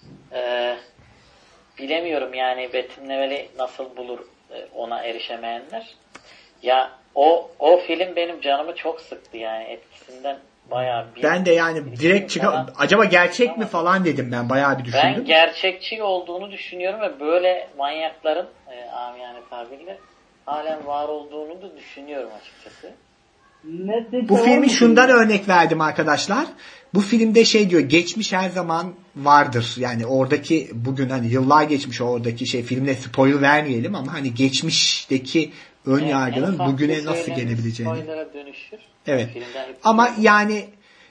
S4: bilemiyorum yani betimlemeli nasıl bulur ona erişemeyenler. Ya o film benim canımı çok sıktı yani, etkisinden bayağı bir...
S1: Ben de yani direkt acaba gerçek mi falan dedim, ben bayağı bir düşündüm.
S4: Ben gerçekçi olduğunu düşünüyorum ve böyle manyakların amiyane tabirle halen var olduğunu da düşünüyorum açıkçası.
S1: Bu filmi şundan örnek verdim arkadaşlar. Bu filmde şey diyor, geçmiş her zaman vardır. Yani oradaki bugün, hani yıllar geçmiş oradaki şey, filmde spoiler vermeyelim ama hani geçmişteki ön yargının bugüne nasıl gelebileceğini.
S4: Dönüşür.
S1: Evet. Ama yani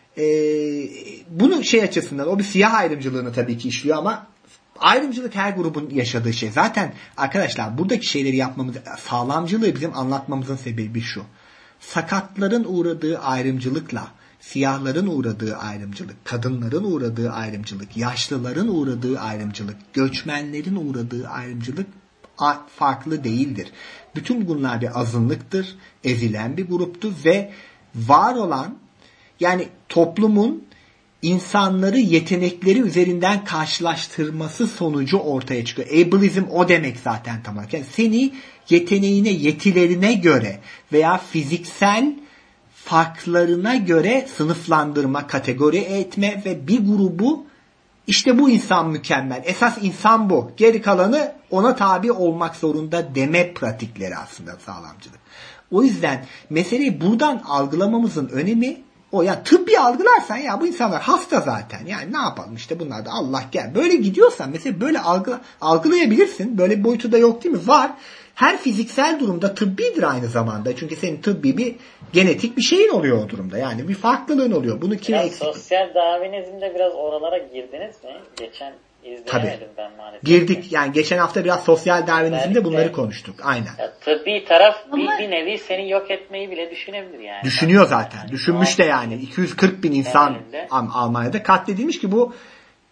S1: bunun şey açısından, o bir siyah ayrımcılığını tabii ki işliyor ama ayrımcılık her grubun yaşadığı şey. Zaten arkadaşlar buradaki şeyleri yapmamız, sağlamcılığı bizim anlatmamızın sebebi şu. Sakatların uğradığı ayrımcılıkla siyahların uğradığı ayrımcılık, kadınların uğradığı ayrımcılık, yaşlıların uğradığı ayrımcılık, göçmenlerin uğradığı ayrımcılık farklı değildir. Bütün bunlar bir azınlıktır, ezilen bir gruptur ve var olan, yani toplumun insanları yetenekleri üzerinden karşılaştırması sonucu ortaya çıkıyor. Ableizm o demek zaten tam olarak. Yani seni yeteneğine, yetilerine göre veya fiziksel farklarına göre sınıflandırma, kategori etme ve bir grubu, işte bu insan mükemmel, esas insan bu, geri kalanı ona tabi olmak zorunda deme pratikleri aslında sağlamcılık. O yüzden meseleyi buradan algılamamızın önemi o. Ya tıbbi algılarsan, ya bu insanlar hasta zaten, yani ne yapalım işte bunlar da Allah gel. Böyle gidiyorsan mesela böyle algılayabilirsin. Böyle bir boyutu da yok değil mi? Var. Her fiziksel durumda tıbbidir aynı zamanda. Çünkü senin tıbbi bir genetik bir şeyin oluyor o durumda. Yani bir farklılığın oluyor. Bunu kime eksik?
S4: Sosyal Darwinizmde biraz oralara girdiniz mi? Geçen izleyemedim ben maalesef.
S1: Girdik. Yani geçen hafta biraz sosyal Darwinizmde bunları konuştuk. Aynen.
S4: Ya, tıbbi taraf bir nevi seni yok etmeyi bile düşünebilir yani.
S1: Düşünüyor zaten. Yani, düşünmüş de yani. 240 bin insan Almanya'da katledilmiş ki bu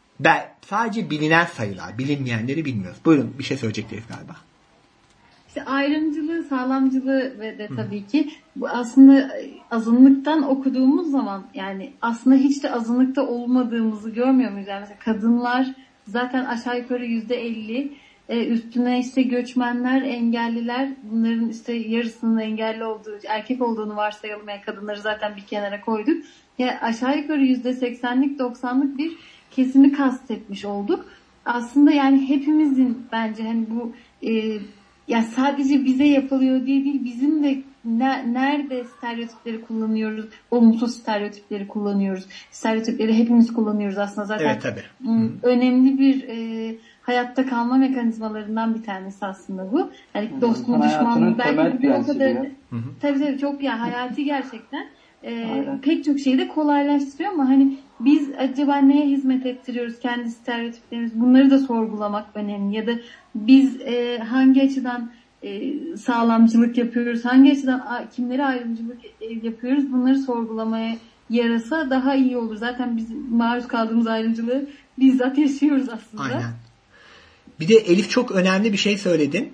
S1: sadece bilinen sayılar. Bilinmeyenleri bilmiyoruz. Buyurun, bir şey söyleyecektiniz galiba.
S3: İşte ayrımcılığı, sağlamcılığı ve de tabii ki bu aslında azınlıktan okuduğumuz zaman, yani aslında hiç de azınlıkta olmadığımızı görmüyor muyuz? Yani mesela kadınlar zaten aşağı yukarı %50, üstüne işte göçmenler, engelliler, bunların işte yarısının engelli olduğu, erkek olduğunu varsayalım, yani kadınları zaten bir kenara koyduk. Ya aşağı yukarı %80'lik 90'lık bir kesimi kastetmiş olduk. Aslında yani hepimizin bence hani bu yani sadece bize yapılıyor diye değil, bizim de nerede stereotipleri kullanıyoruz, olumsuz stereotipleri kullanıyoruz. Stereotipleri hepimiz kullanıyoruz aslında zaten.
S1: Evet, tabii.
S3: Önemli bir hayatta kalma mekanizmalarından bir tanesi aslında bu. Hani dost mu
S2: İnsan
S3: düşman
S2: hayatının
S3: mı belki
S2: temel
S3: de bir o
S2: prensibi
S3: kadar
S2: ya.
S3: tabii çok ya hayati gerçekten.
S2: Aynen.
S3: Pek çok şeyi de kolaylaştırıyor ama hani biz acaba neye hizmet ettiriyoruz kendi stereotiplerimiz, bunları da sorgulamak önemli. Ya da biz hangi açıdan sağlamcılık yapıyoruz, hangi açıdan kimlere ayrımcılık yapıyoruz, bunları sorgulamaya yarasa daha iyi olur. Zaten biz maruz kaldığımız ayrımcılığı bizzat yaşıyoruz aslında.
S1: Aynen. Bir de Elif çok önemli bir şey söyledin.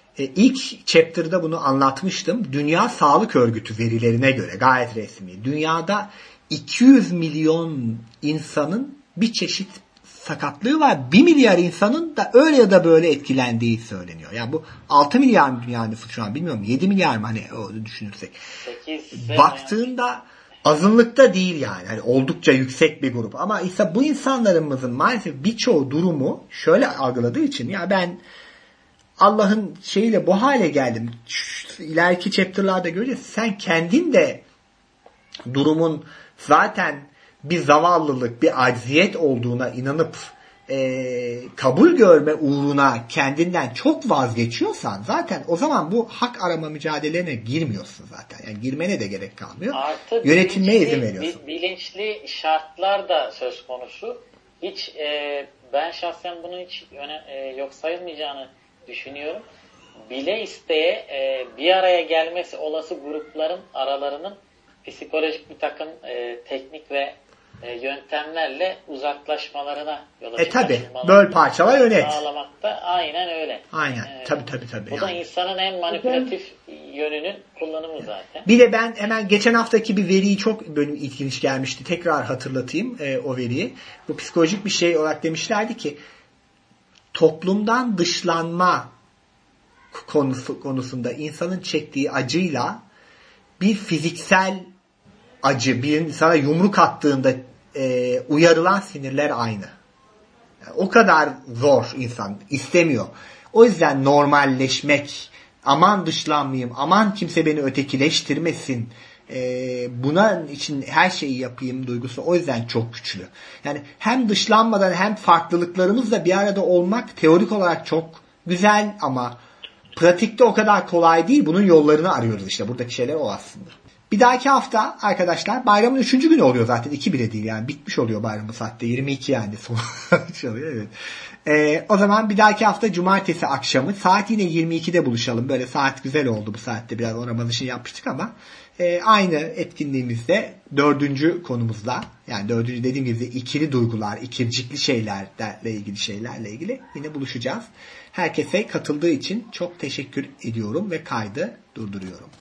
S1: İlk chapter'da bunu anlatmıştım. Dünya Sağlık Örgütü verilerine göre gayet resmi. Dünyada 200 milyon insanın bir çeşit sakatlığı var. 1 milyar insanın da öyle ya da böyle etkilendiği söyleniyor. Yani bu 6 milyar mı dünya nüfusu şu an bilmiyorum. 7 milyar mı hani o düşünürsek. Baktığında azınlıkta değil yani. Hani oldukça yüksek bir grup. Ama ise bu insanlarımızın maalesef birçoğu durumu şöyle algıladığı için ya ben Allah'ın şeyiyle bu hale geldim. İleriki chapter'larda göreceğiz. Sen kendin de durumun zaten bir zavallılık, bir acziyet olduğuna inanıp kabul görme uğruna kendinden çok vazgeçiyorsan zaten o zaman bu hak arama mücadelelerine girmiyorsun zaten. Yani girmene de gerek kalmıyor.
S4: Artı
S1: yönetilmeye izin veriyorsun.
S4: Bilinçli şartlar da söz konusu. Hiç ben şahsen bunun hiç yok sayılmayacağını düşünüyorum. Bile isteye bir araya gelmesi olası grupların aralarının psikolojik bir takım teknik ve yöntemlerle uzaklaşmalarına yol açıp
S1: tabi böl parçalar yönet.
S4: Sağlamakta aynen öyle.
S1: Aynen. Tabi.
S4: Bu da insanın en manipülatif yönünün kullanımı zaten.
S1: Bir de ben hemen geçen haftaki bir veriyi çok bölüm ilginç gelmişti. Tekrar hatırlatayım o veriyi. Bu psikolojik bir şey olarak demişlerdi ki toplumdan dışlanma konusunda insanın çektiği acıyla bir fiziksel acı, bir insana yumruk attığında uyarılan sinirler aynı. Yani o kadar zor insan istemiyor. O yüzden normalleşmek, aman dışlanmayayım, aman kimse beni ötekileştirmesin, buna için her şeyi yapayım duygusu o yüzden çok güçlü. Yani hem dışlanmadan hem farklılıklarımızla bir arada olmak teorik olarak çok güzel ama pratikte o kadar kolay değil. Bunun yollarını arıyoruz işte. Buradaki şeyler o aslında. Bir dahaki hafta arkadaşlar bayramın 3. günü oluyor zaten. 2 bile değil yani. Bitmiş oluyor bayramın saatte. 22 yani. Çalıyor, evet. O zaman bir dahaki hafta cumartesi akşamı saat yine 22'de buluşalım. Böyle saat güzel oldu bu saatte. Biraz o Ramazan yapmıştık ama aynı etkinliğimizde 4. konumuzla yani 4. dediğim gibi ikili duygular, ikircikli şeylerle ilgili yine buluşacağız. Herkese katıldığı için çok teşekkür ediyorum ve kaydı durduruyorum.